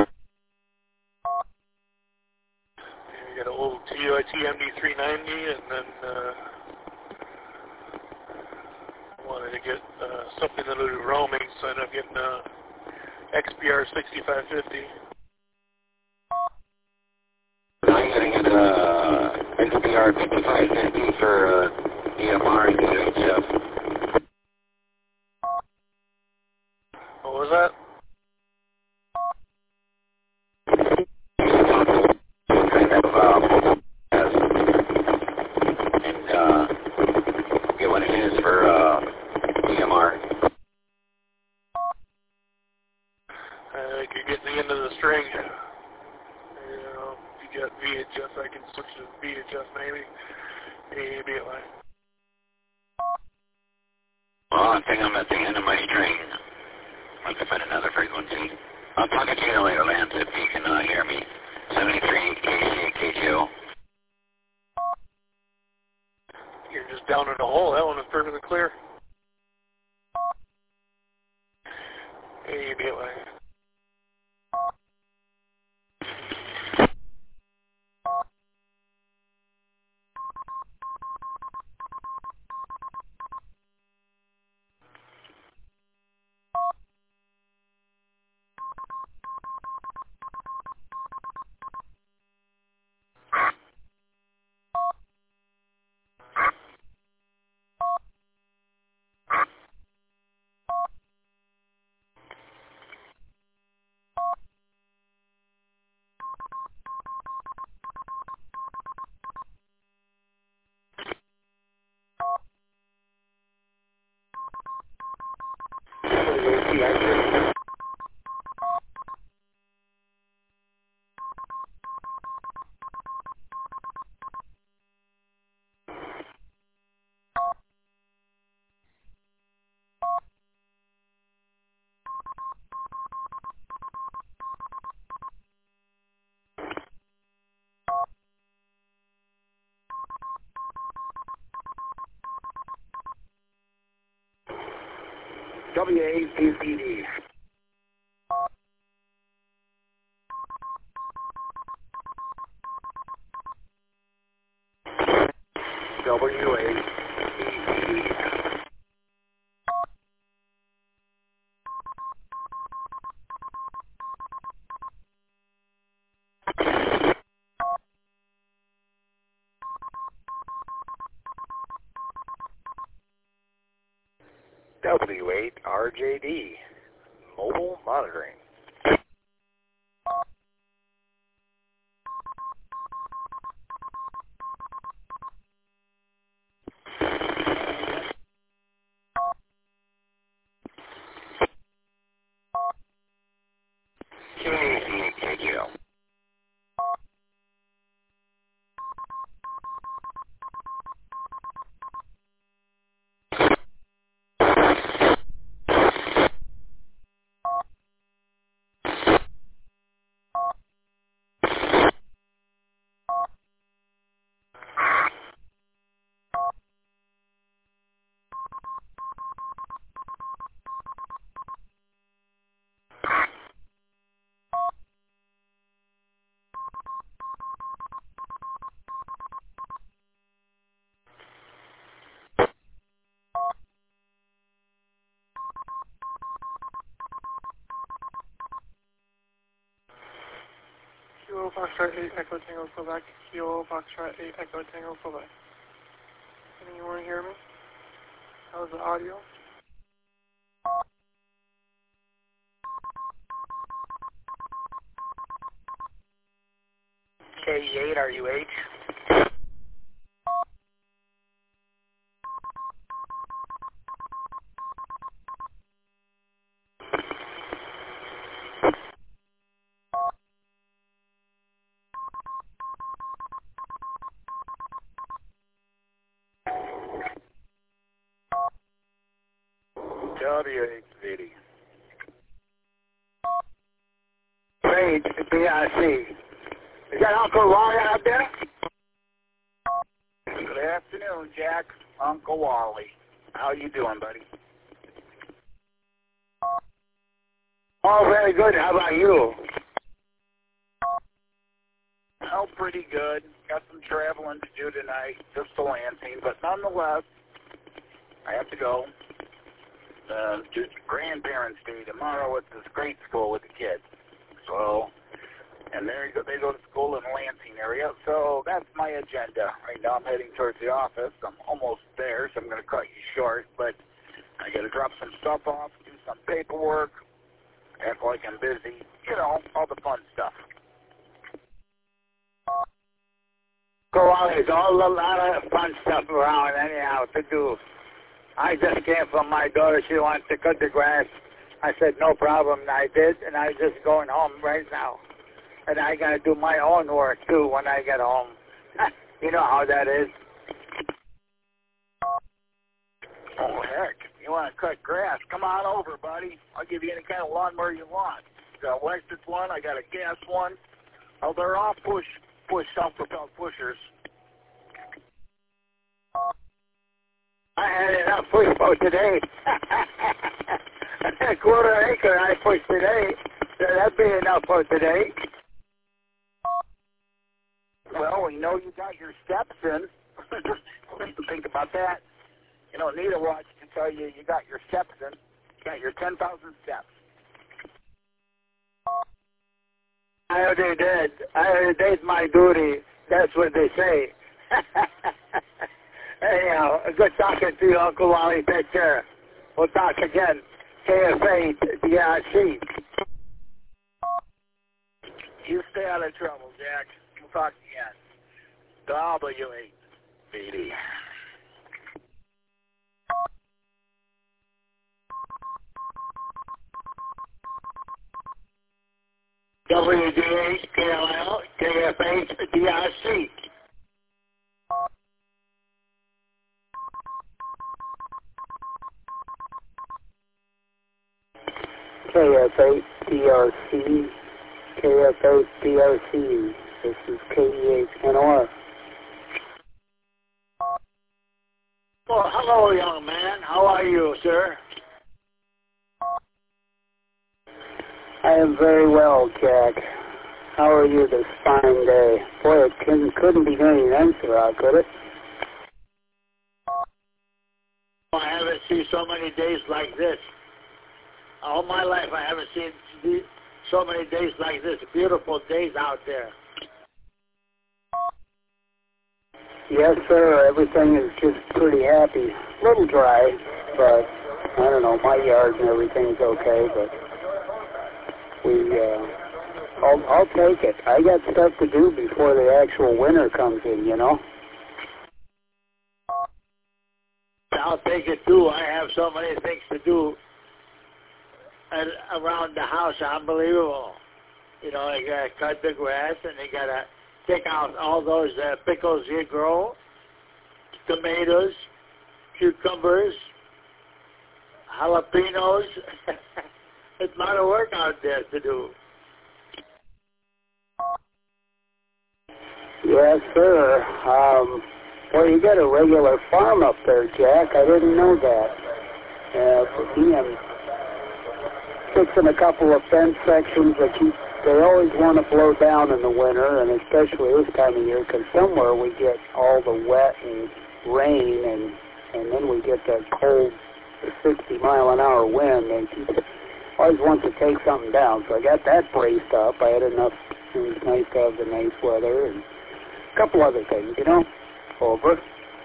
You got an old T U I T M D three ninety, and then, uh, wanted to get, uh, something that would do roaming, so I ended up getting, uh, X P R sixty-five fifty. I'm going to get uh, X P R fifty-five fifty for uh, D M R and U H F. What was that? Kind of, um, and uh, get what it is for uh, D M R. V H S, I can switch to V H S maybe. A B L I. Well, I think I'm at the end of my string. I have to find another frequency. I'll talk to you later, Lance, if you can uh, hear me. seventy-three K C K G O. You're just down in a hole. That one is perfectly clear. A B L I. W A P P D. W A P P D. W eight R J D, mobile monitoring. K C K G O. Kilo Foxtrot eight Echo Tango Quebec. Kilo Foxtrot eight Echo Tango Quebec. Can anyone hear me? How's the audio? K eight R U H. W eight V D. Great, B I C. Is that Uncle Wally out there? Good afternoon, Jack. Uncle Wally. How you doing, buddy? Oh, very good. How about you? Oh, pretty good. Got some traveling to do tonight, just to Lansing, but nonetheless, I have to go. Uh, to Grandparents' Day tomorrow at this grade school with the kids. So, and there you go, they go to school in the Lansing area. So that's my agenda. Right now I'm heading towards the office. I'm almost there, so I'm going to cut you short. But I got to drop some stuff off, do some paperwork, act like I'm busy. You know, all the fun stuff. Go on, there's all a lot of fun stuff around anyhow to do. I just came from my daughter. She wants to cut the grass. I said, no problem, and I did, and I'm just going home right now. and I got to do my own work, too, when I get home. You know how that is. Oh, heck. You want to cut grass? Come on over, buddy. I'll give you any kind of lawnmower you want. I got an electric one. I got a gas one. Oh, they're all push, push, self-propelled pushers. I had enough push for today. A quarter acre I pushed today. So that'd be enough for today. Well, we know you got your steps in. Think about that. You don't need a watch to tell you you got your steps in. You got your ten thousand steps. I already did. I already did my duty. That's what they say. Anyhow, good talking to you, Uncle Wally. Take care. We'll talk again. K F A D R C. You stay out of trouble, Jack. We'll talk again. W eight B D. W D H, K L L, K F H, D R C. K F H, D R C, K F H, D R C. This is K E H N O R. Well, hello, young man. How are you, sir? I am very well, Jack. How are you this fine day? Boy, it couldn't, couldn't be any nicer out, could it? I haven't seen so many days like this. All my life I haven't seen so many days like this. Beautiful days out there. Yes, sir. Everything is just pretty happy. A little dry, but I don't know. My yard and everything's okay, but we, uh, I'll, I'll take it. I got stuff to do before the actual winter comes in, you know? I'll take it too. I have so many things to do at, around the house. Unbelievable. You know, you gotta cut the grass and you gotta take out all those uh, pickles you grow, tomatoes, cucumbers, jalapenos. It's a lot of work out there to do. Yes, sir. Um, well, you got a regular farm up there, Jack. I didn't know that. Uh, Ian fixing a couple of fence sections that keep, they always want to blow down in the winter, and especially this time of year, because somewhere we get all the wet and rain, and and then we get that cold sixty mile an hour wind, and he always wants to take something down. So I got that braced up. I had enough. It was nice to have the nice weather and a couple other things, you know. Over.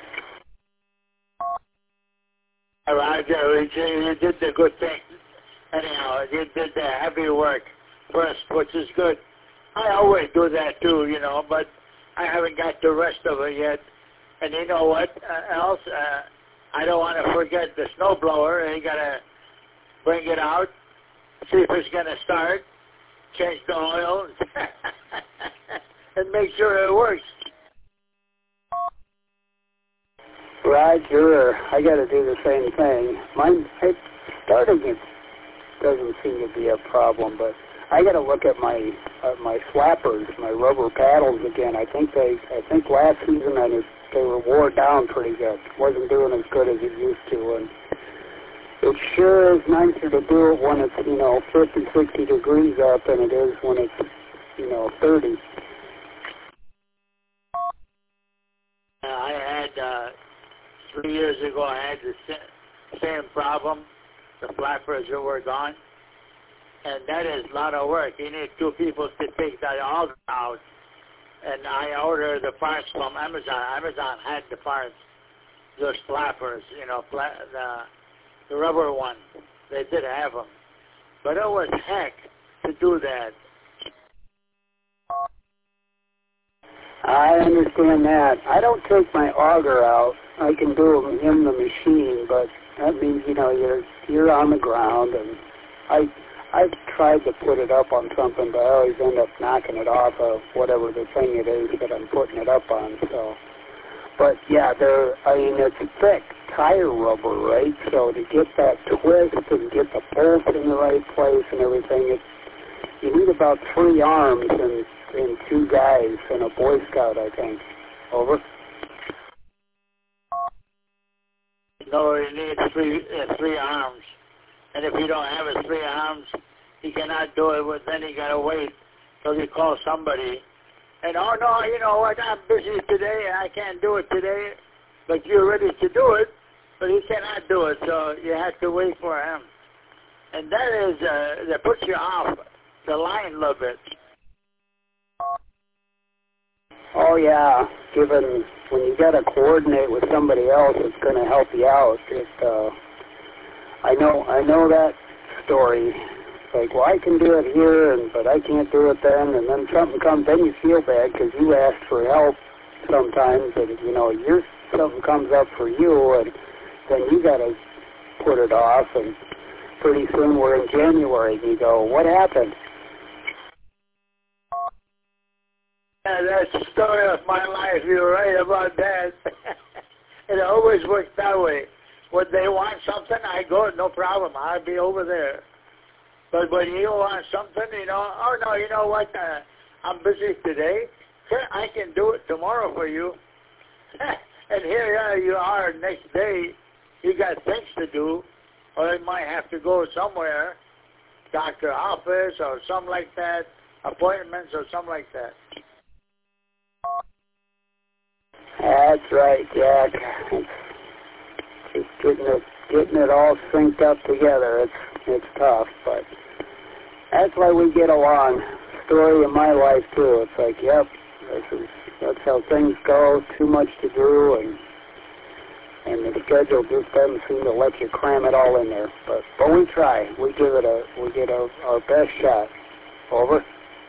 All right, Jerry, you did the good thing. Anyhow, you did the heavy work first, which is good. I always do that too, you know, but I haven't got the rest of it yet. And you know what uh, else? Uh, I don't want to forget the snowblower. You got to bring it out, see if it's going to start, change the oil, and make sure it works. Roger, I got to do the same thing. Mine, it, starting it doesn't seem to be a problem, but I got to look at my uh, my flappers, my rubber paddles again. I think they, I think last season I was, they were wore down pretty good. Wasn't doing as good as it used to, and it sure is nicer to do it when it's, you know, fifty, sixty degrees up than it is when it's, you know, thirty. Uh, I had. Uh, Three years ago, I had the same problem. The flappers were gone. And that is a lot of work. You need two people to take that all out. And I ordered the parts from Amazon. Amazon had the parts, those flappers, you know, fla- the, the rubber one. They did have them. But it was heck to do that. I understand that. I don't take my auger out. I can do them in the machine, but that means, you know, you're you're on the ground, and I I've tried to put it up on something, but I always end up knocking it off of whatever the thing it is that I'm putting it up on. So, but yeah, they're, I mean, it's thick tire rubber, right? So to get that twist and get the bolts in the right place and everything, it, you need about three arms and, and two guys and a Boy Scout, I think. Over. No, you need three uh, three arms. And if you don't have his three arms, he cannot do it. With, then he got to wait till you call somebody. And, oh, no, you know what, I'm busy today, and I can't do it today. But you're ready to do it, but he cannot do it, so you have to wait for him. And that is, uh, that puts you off the line a little bit. Oh, yeah. Given when you got to coordinate with somebody else that's going to help you out, it, uh, I know, I know that story. Like, well, I can do it here, and but I can't do it then. And then something comes, then you feel bad because you asked for help sometimes, and you know, you're, something comes up for you, and then you got to put it off. And pretty soon we're in January, and you go, what happened? Yeah, that's the story of my life. You're right about that. It always works that way. When they want something, I go, no problem. I'll be over there. But when you want something, you know, oh, no, you know what, uh, I'm busy today. Sure, I can do it tomorrow for you. And here you are next day. You got things to do, or you might have to go somewhere, doctor office or something like that, appointments or something like that. That's right, Jack. Just getting it, getting it all synced up together. It's it's tough, but that's why we get along. Story of my life too. It's like, yep, this is that's how things go. Too much to do, and and the schedule just doesn't seem to let you cram it all in there. But but we try. We give it a we get a, our best shot. Over.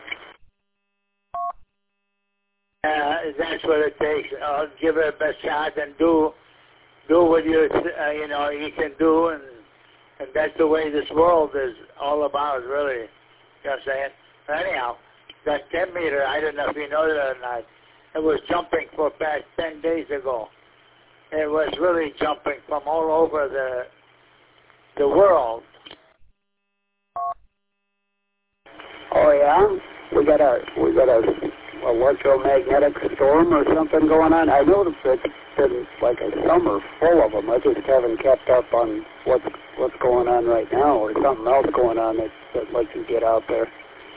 Uh, that's what it takes. Uh, give it a best shot and do do what you uh, you know you can do, and and that's the way this world is all about, really. You know what I'm saying? Anyhow, that ten meter, I don't know if you know that or not. It was jumping for past ten days ago. It was really jumping from all over the the world. Oh yeah, we got a we got a electromagnetic storm or something going on. I noticed it's been like a summer full of them. I just haven't kept up on what's what's going on right now, or something else going on that that lets you get out there.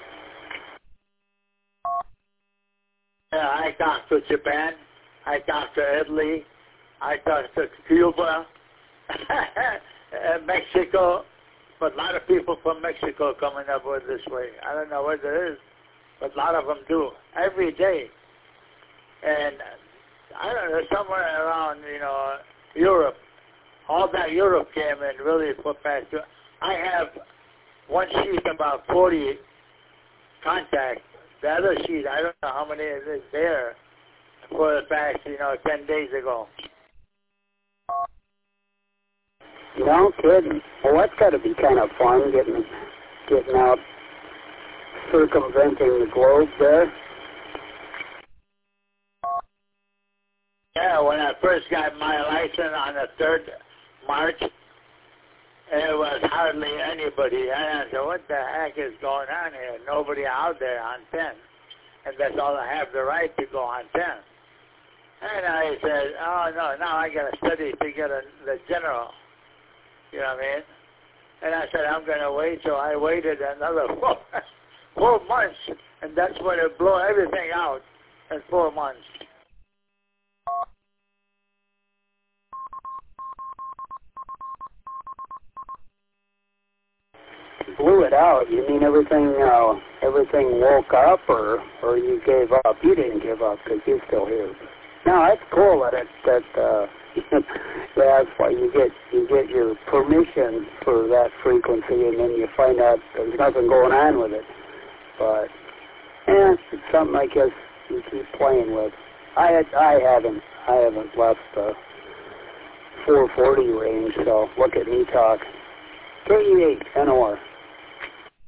Yeah, I talked to Japan. I talked to Italy. I talked to Cuba, Mexico. But a lot of people from Mexico coming up with this way. I don't know what it is, but a lot of them do every day. And I don't know, somewhere around, you know, Europe, all that Europe came and really put past. I have one sheet about forty contacts. The other sheet, I don't know how many is there for the past, you know, ten days ago. No kidding. Well, that's got to be kind of fun, getting getting out, circumventing the globe there. Yeah, when I first got my license on the third of March, there was hardly anybody. And I said, what the heck is going on here? Nobody out there on ten. And that's all I have the right to go on ten. And I said, oh, no, now I got to study to get a, the general. You know what I mean? And I said, I'm going to wait. So I waited another four, four months. And that's when it blew everything out in four months. Blew it out. You mean everything? Uh, everything woke up, or or you gave up? You didn't give up because you're still here. No, that's cool. That it, that uh, that's why you get you get your permission for that frequency, and then you find out there's nothing going on with it. But yeah, it's something I guess you keep playing with. I had, I haven't I haven't left the four forty range, so look at me talk. K E eight N O R.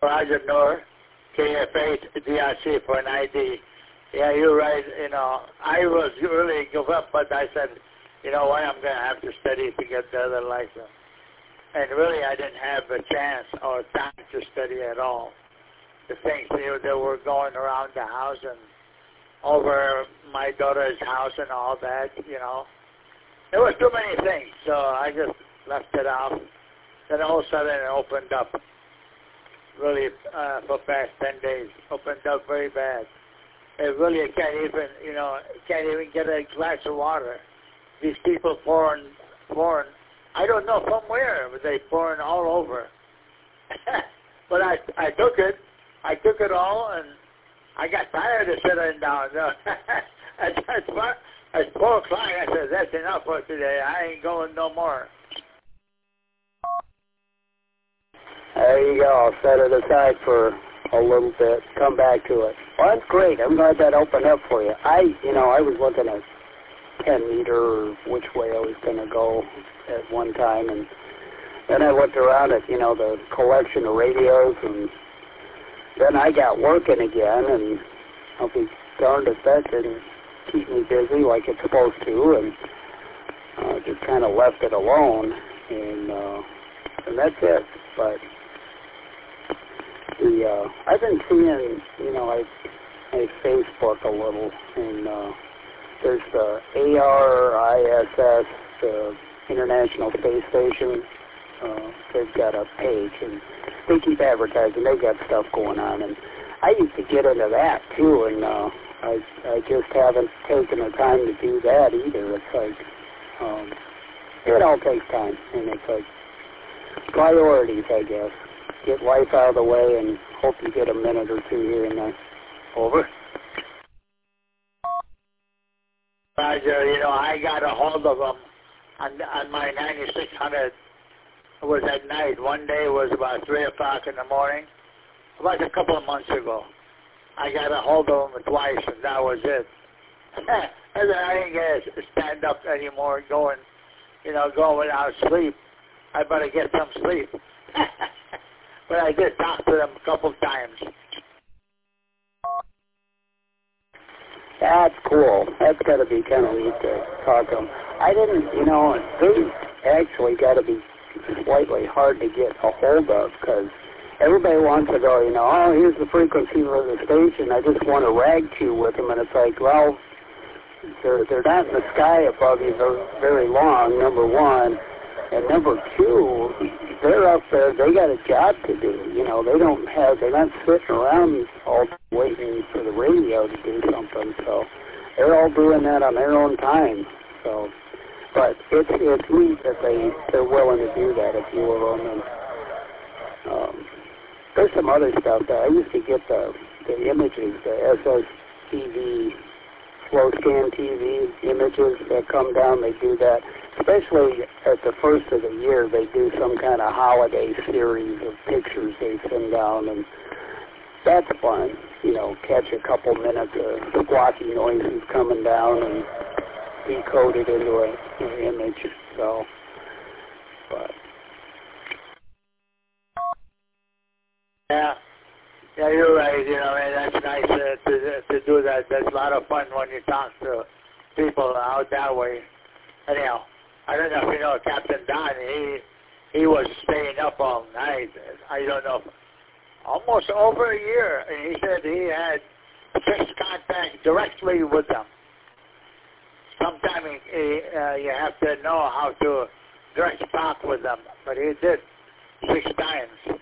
Roger Noor, K F A D R C for an I D. Yeah, you're right. You know, I was really give up, but I said, you know what, I'm going to have to study to get the other license. And really, I didn't have a chance or time to study at all. The things you know, that were going around the house and over my daughter's house and all that, you know. There was too many things, so I just left it out. Then all of a sudden it opened up. Really, uh, for past ten days, opened up very bad. It really can't even, you know, can't even get a glass of water. These people pouring, pouring. I don't know from where, but they pouring all over. But I, I took it. I took it all, and I got tired of sitting down. At, at, at four o'clock, I said, that's enough for today. I ain't going no more. There you go. I'll set it aside for a little bit. Come back to it. Well, that's great. I'm glad that opened up for you. I, you know, I was looking at ten meter or which way I was going to go at one time, and then I looked around at, you know, the collection of radios, and then I got working again, and I'll be darned if that didn't keep me busy like it's supposed to, and uh, just kind of left it alone, and uh, and that's it. But the uh, I've been seeing, you know, I, I Facebook a little, and uh, there's the A R I S S, the International Space Station. Uh, they've got a page, and they keep advertising. They've got stuff going on, and I used to get into that too, and uh, I I just haven't taken the time to do that either. It's like um, it all takes time, and it's like priorities, I guess. Get life out of the way, and hope you get a minute or two here and there. Over. Roger, you know, I got a hold of them on, on my ninety-six hundred. It was at night. One day it was about three o'clock in the morning. About a couple of months ago. I got a hold of them twice, and that was it. And then I didn't get to stand up anymore, going, you know, going without sleep. I better get some sleep. But I did talk to them a couple of times. That's cool. That's got to be kind of neat to talk to them. I didn't, you know, they actually got to be slightly hard to get a hold of, because everybody wants to go, you know, oh, here's the frequency of the station. I just want to rag chew with them, and it's like, well, they're they're not in the sky above you very, very long, number one, and number two, they're up there. They got a job to do. You know, they don't have. They're not sitting around all waiting for the radio to do something. So they're all doing that on their own time. So. But it's it's neat that they they're willing to do that, a few of them. And um, there's some other stuff that I used to get the the images, the S S T V, flow scan T V images that come down. They do that, especially at the first of the year. They do some kind of holiday series of pictures they send down, and that's fun. You know, catch a couple minutes of squawky noises coming down and decode it into a, an image. So, but yeah, yeah, you're right. You know, and that's nice uh, to to do that. That's a lot of fun when you talk to people out that way. Anyhow, I don't know if you know Captain Don. He he was staying up all night. I don't know, almost over a year, and he said he had fixed contact directly with them. Sometimes uh, you have to know how to direct talk with them, but he did six times.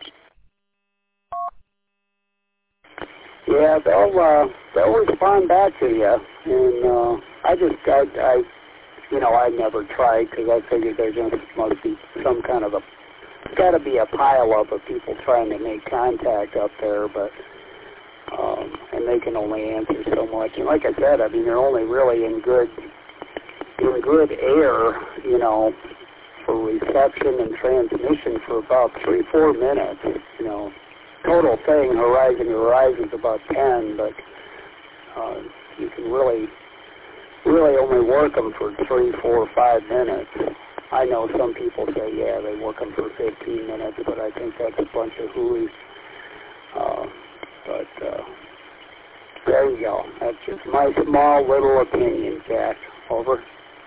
Yeah, they'll uh, they'll respond back to you, and uh, I just I, I you know I never tried, because I figured there just must be some kind of a got to be a pile up of people trying to make contact up there, but. Um, and they can only answer so much. And like I said, I mean, they're only really in good, in good air, you know, for reception and transmission for about three, four minutes. You know, total thing, horizon to horizon is about ten, but uh, you can really, really only work them for three, four, five minutes. I know some people say, yeah, they work them for fifteen minutes, but I think that's a bunch of hooey. Uh, but uh, there you go. That's just my small little opinion, Jack. Over.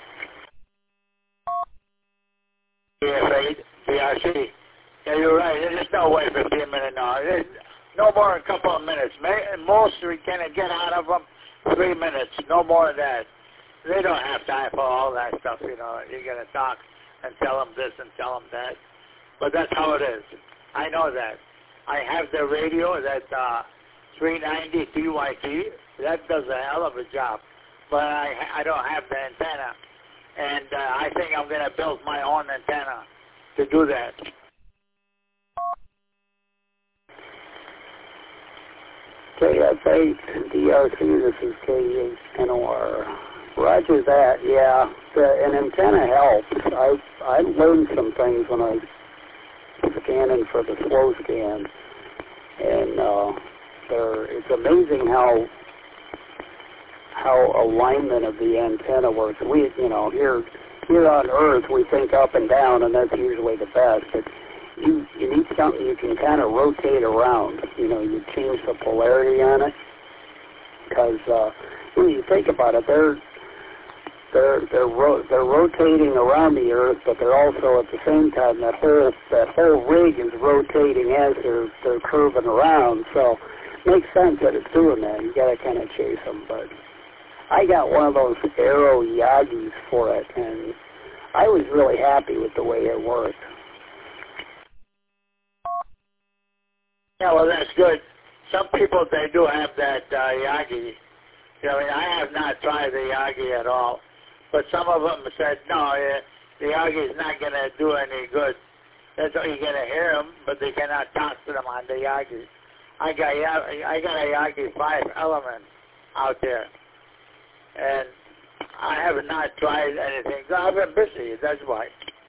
Yeah, right. B R C. Yeah, you're right. There's no way fifteen minutes now. There's no more than a couple of minutes. Most we can get out of them three minutes. No more than that. They don't have time for all that stuff, you know. You're going to talk and tell them this and tell them that. But that's how it is. I know that. I have the radio, that uh, three ninety T Y T. That does a hell of a job. But I, I don't have the antenna. And uh, I think I'm going to build my own antenna to do that. K F eight D R C, this is K eight N O R. Roger that, yeah. The, an antenna helps. I I learned some things when I was scanning for the slow scan. And uh, there, it's amazing how how alignment of the antenna works. We, you know, here here on Earth, we think up and down, and that's usually the best. But you you need something you can kind of rotate around. You know, you change the polarity on it, because uh, when you think about it, they're they're they're ro- they're rotating around the Earth, but they're also at the same time that whole that whole rig is rotating as they're they're curving around. So it makes sense that it's doing that. You got to kind of chase them, but. I got one of those Aero Yagis for it, and I was really happy with the way it worked. Yeah, well, that's good. Some people, they do have that uh, Yagi. You know, I mean, I have not tried the Yagi at all, but some of them said, no, uh, the Yagi is not going to do any good. That's all, you're going to hear them, but they cannot talk to them on the Yagi. I got, I got a Yagi five element out there. And I have not tried anything. I've been busy, that's why.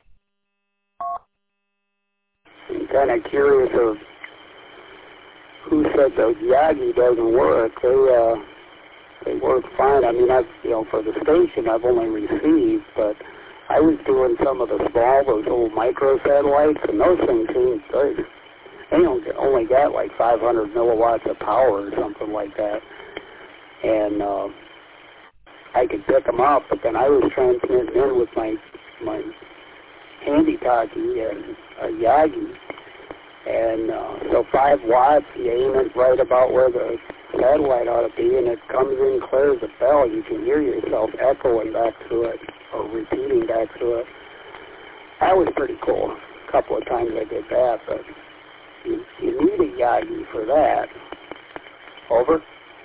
I'm kind of curious of who said the Yagi doesn't work. They, uh, they work fine. I mean, I've, you know, for the station, I've only received, but I was doing some of the small, those little micro satellites, and those things seem good. They only got like five hundred milliwatts of power or something like that. And, uh, I could pick them up, but then I was transmitting in with my my handy talkie and a Yagi, and uh, so five watts, you aim it right about where the satellite ought to be, and it comes in clear as a bell. You can hear yourself echoing back to it or repeating back to it. That was pretty cool. A couple of times I did that, but you, you need a Yagi for that. Over.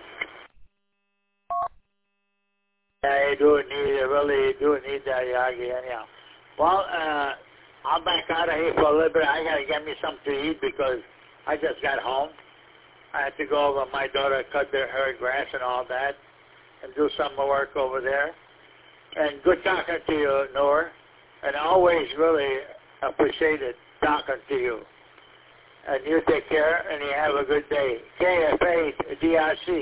Yeah, you do need, you really do need that Yagi anyhow. Well, uh, I'm back out of here for a little bit. I got to get me something to eat because I just got home. I had to go over my daughter, cut their, her grass and all that, and do some work over there. And good talking to you, Noor. And I always really appreciated talking to you. And you take care, and you have a good day. K F eight D R C.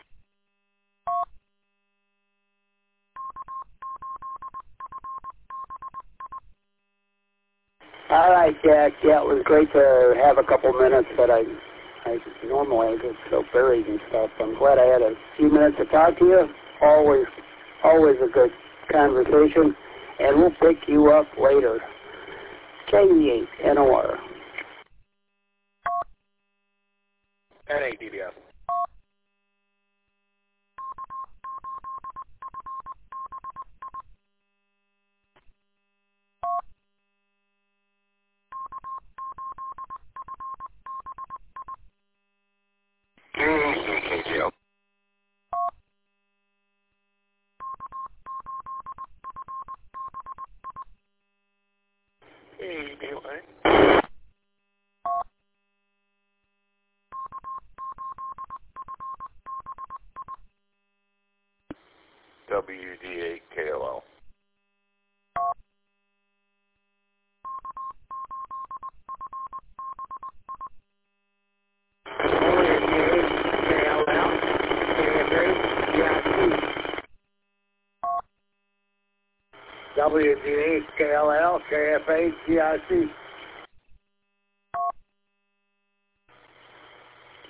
All right, Jack. Yeah, it was great to have a couple minutes, but I, I normally I get so buried and stuff. I'm glad I had a few minutes to talk to you. Always, always a good conversation, and we'll pick you up later. K eight N O R. N A D D S. K J O. Anyway. W D eight K L L. W D eight K L L, K F eight G R C.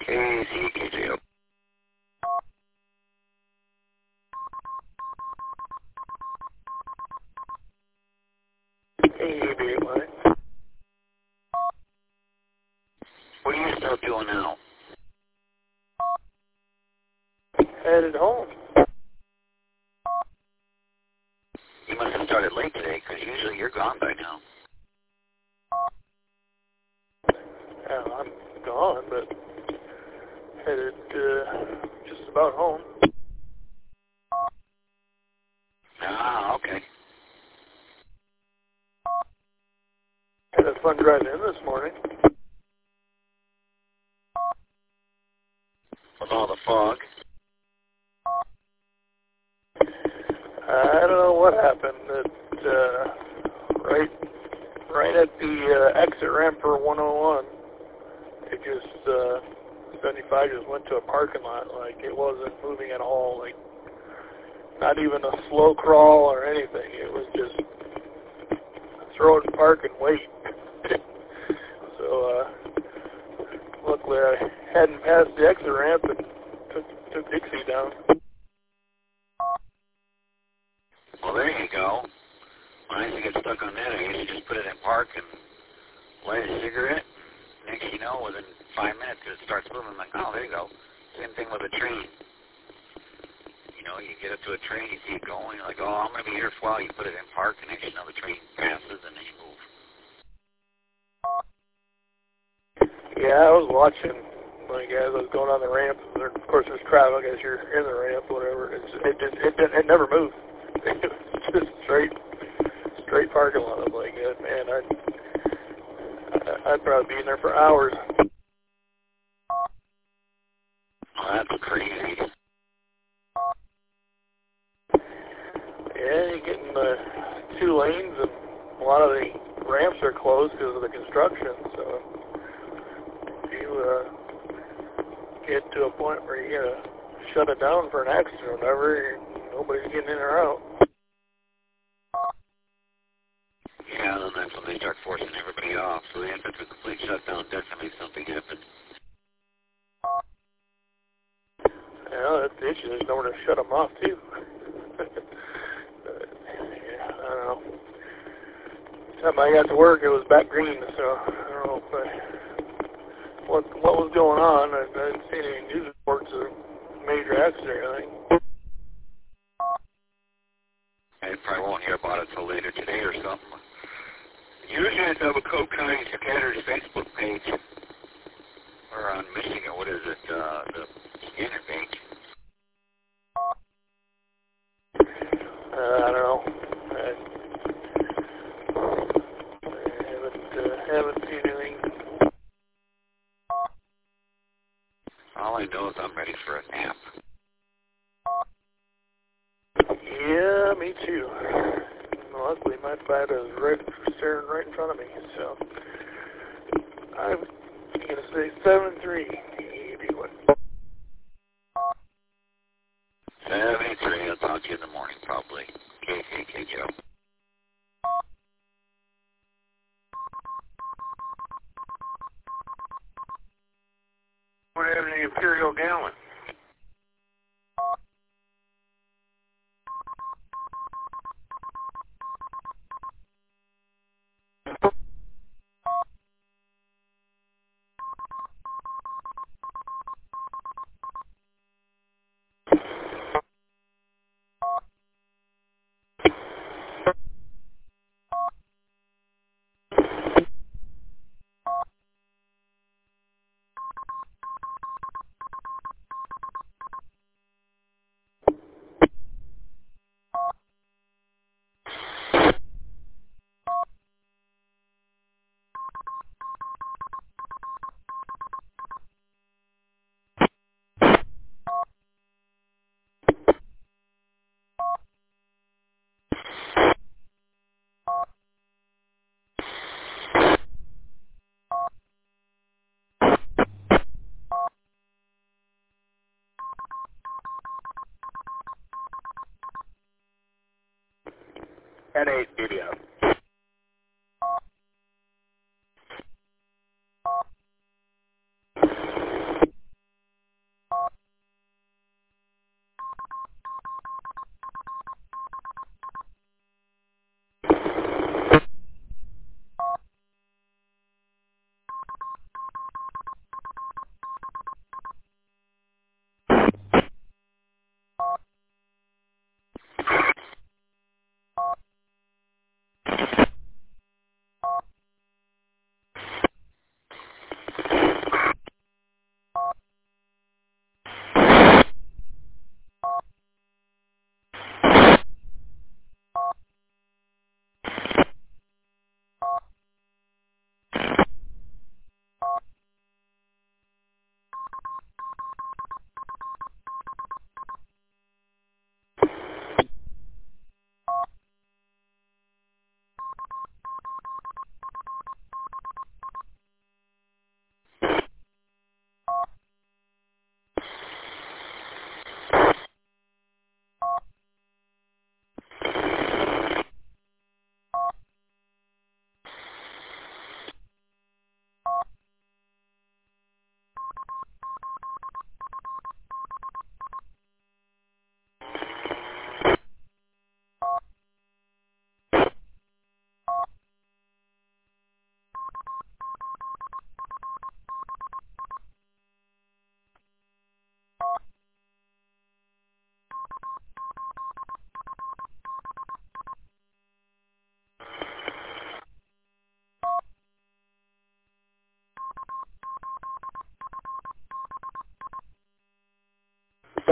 K C K J O. Hey, baby, what? What are you still doing now? Headed home. You must have started late today, because usually you're gone by now. Yeah, I'm gone, but headed uh, just about home. Ah, okay. Had a fun drive in this morning. With all the fog. I don't know what happened. It, uh, right, right at the uh, exit ramp for one oh one, it just uh, seventy-five just went to a parking lot. Like it wasn't moving at all. Like not even a slow crawl or anything. It was just throw it in park and wait. So uh, luckily I hadn't passed the exit ramp and took took Dixie down. Well, there you go. When I used to get stuck on that, I used to just put it in park and light a cigarette. Next you know, within five minutes, it starts moving. I'm like, oh, there you go. Same thing with a train. You know, you get up to a train, you see it going, you're like, oh, I'm going to be here for a while. You put it in park, and next you know, the train passes, and then you move. Yeah, I was watching, like, as I was going on the ramp. There, of course, there's traffic as you're in the ramp, whatever. It's, it just, it, it, it never moved. It was just straight, straight parking lot. I'm like, man, I'd, I'd probably be in there for hours. Oh, that's crazy. Yeah, you're getting uh, two lanes, and a lot of the ramps are closed because of the construction. So if you uh, get to a point where you gotta shut it down for an accident or whatever, nobody's getting in or out. Yeah, then that's when they start forcing everybody off. So they have to do a complete shutdown definitely something happens. Yeah, that's the issue. There's nowhere to shut them off, too. But, yeah, I don't know. Time I got to work, it was back green, so I don't know if I, what what was going on. I, I didn't see any news reports of a major accident or anything. I probably won't hear about it till later today or something. Usually it's on the Coke County Scanner's Facebook page. Or on Michigan, what is it, uh, the scanner page. Uh, I don't know. I, I haven't, uh, haven't seen anything. All I know is I'm ready for a nap. Yeah, me too. Luckily, my bed is right staring right in front of me, so I'm gonna say seven three. Maybe what? seventy-three, I'll talk to you in the morning, probably. K K K Joe. What happened to the Imperial Gallon? N eight video.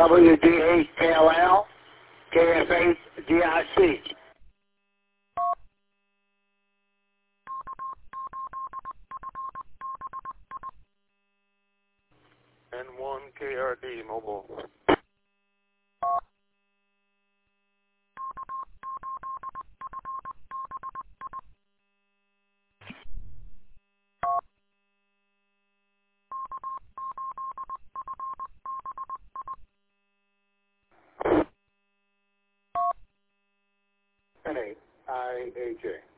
W D H K L L, K F H D I C. N one K R D mobile. N eight I A J.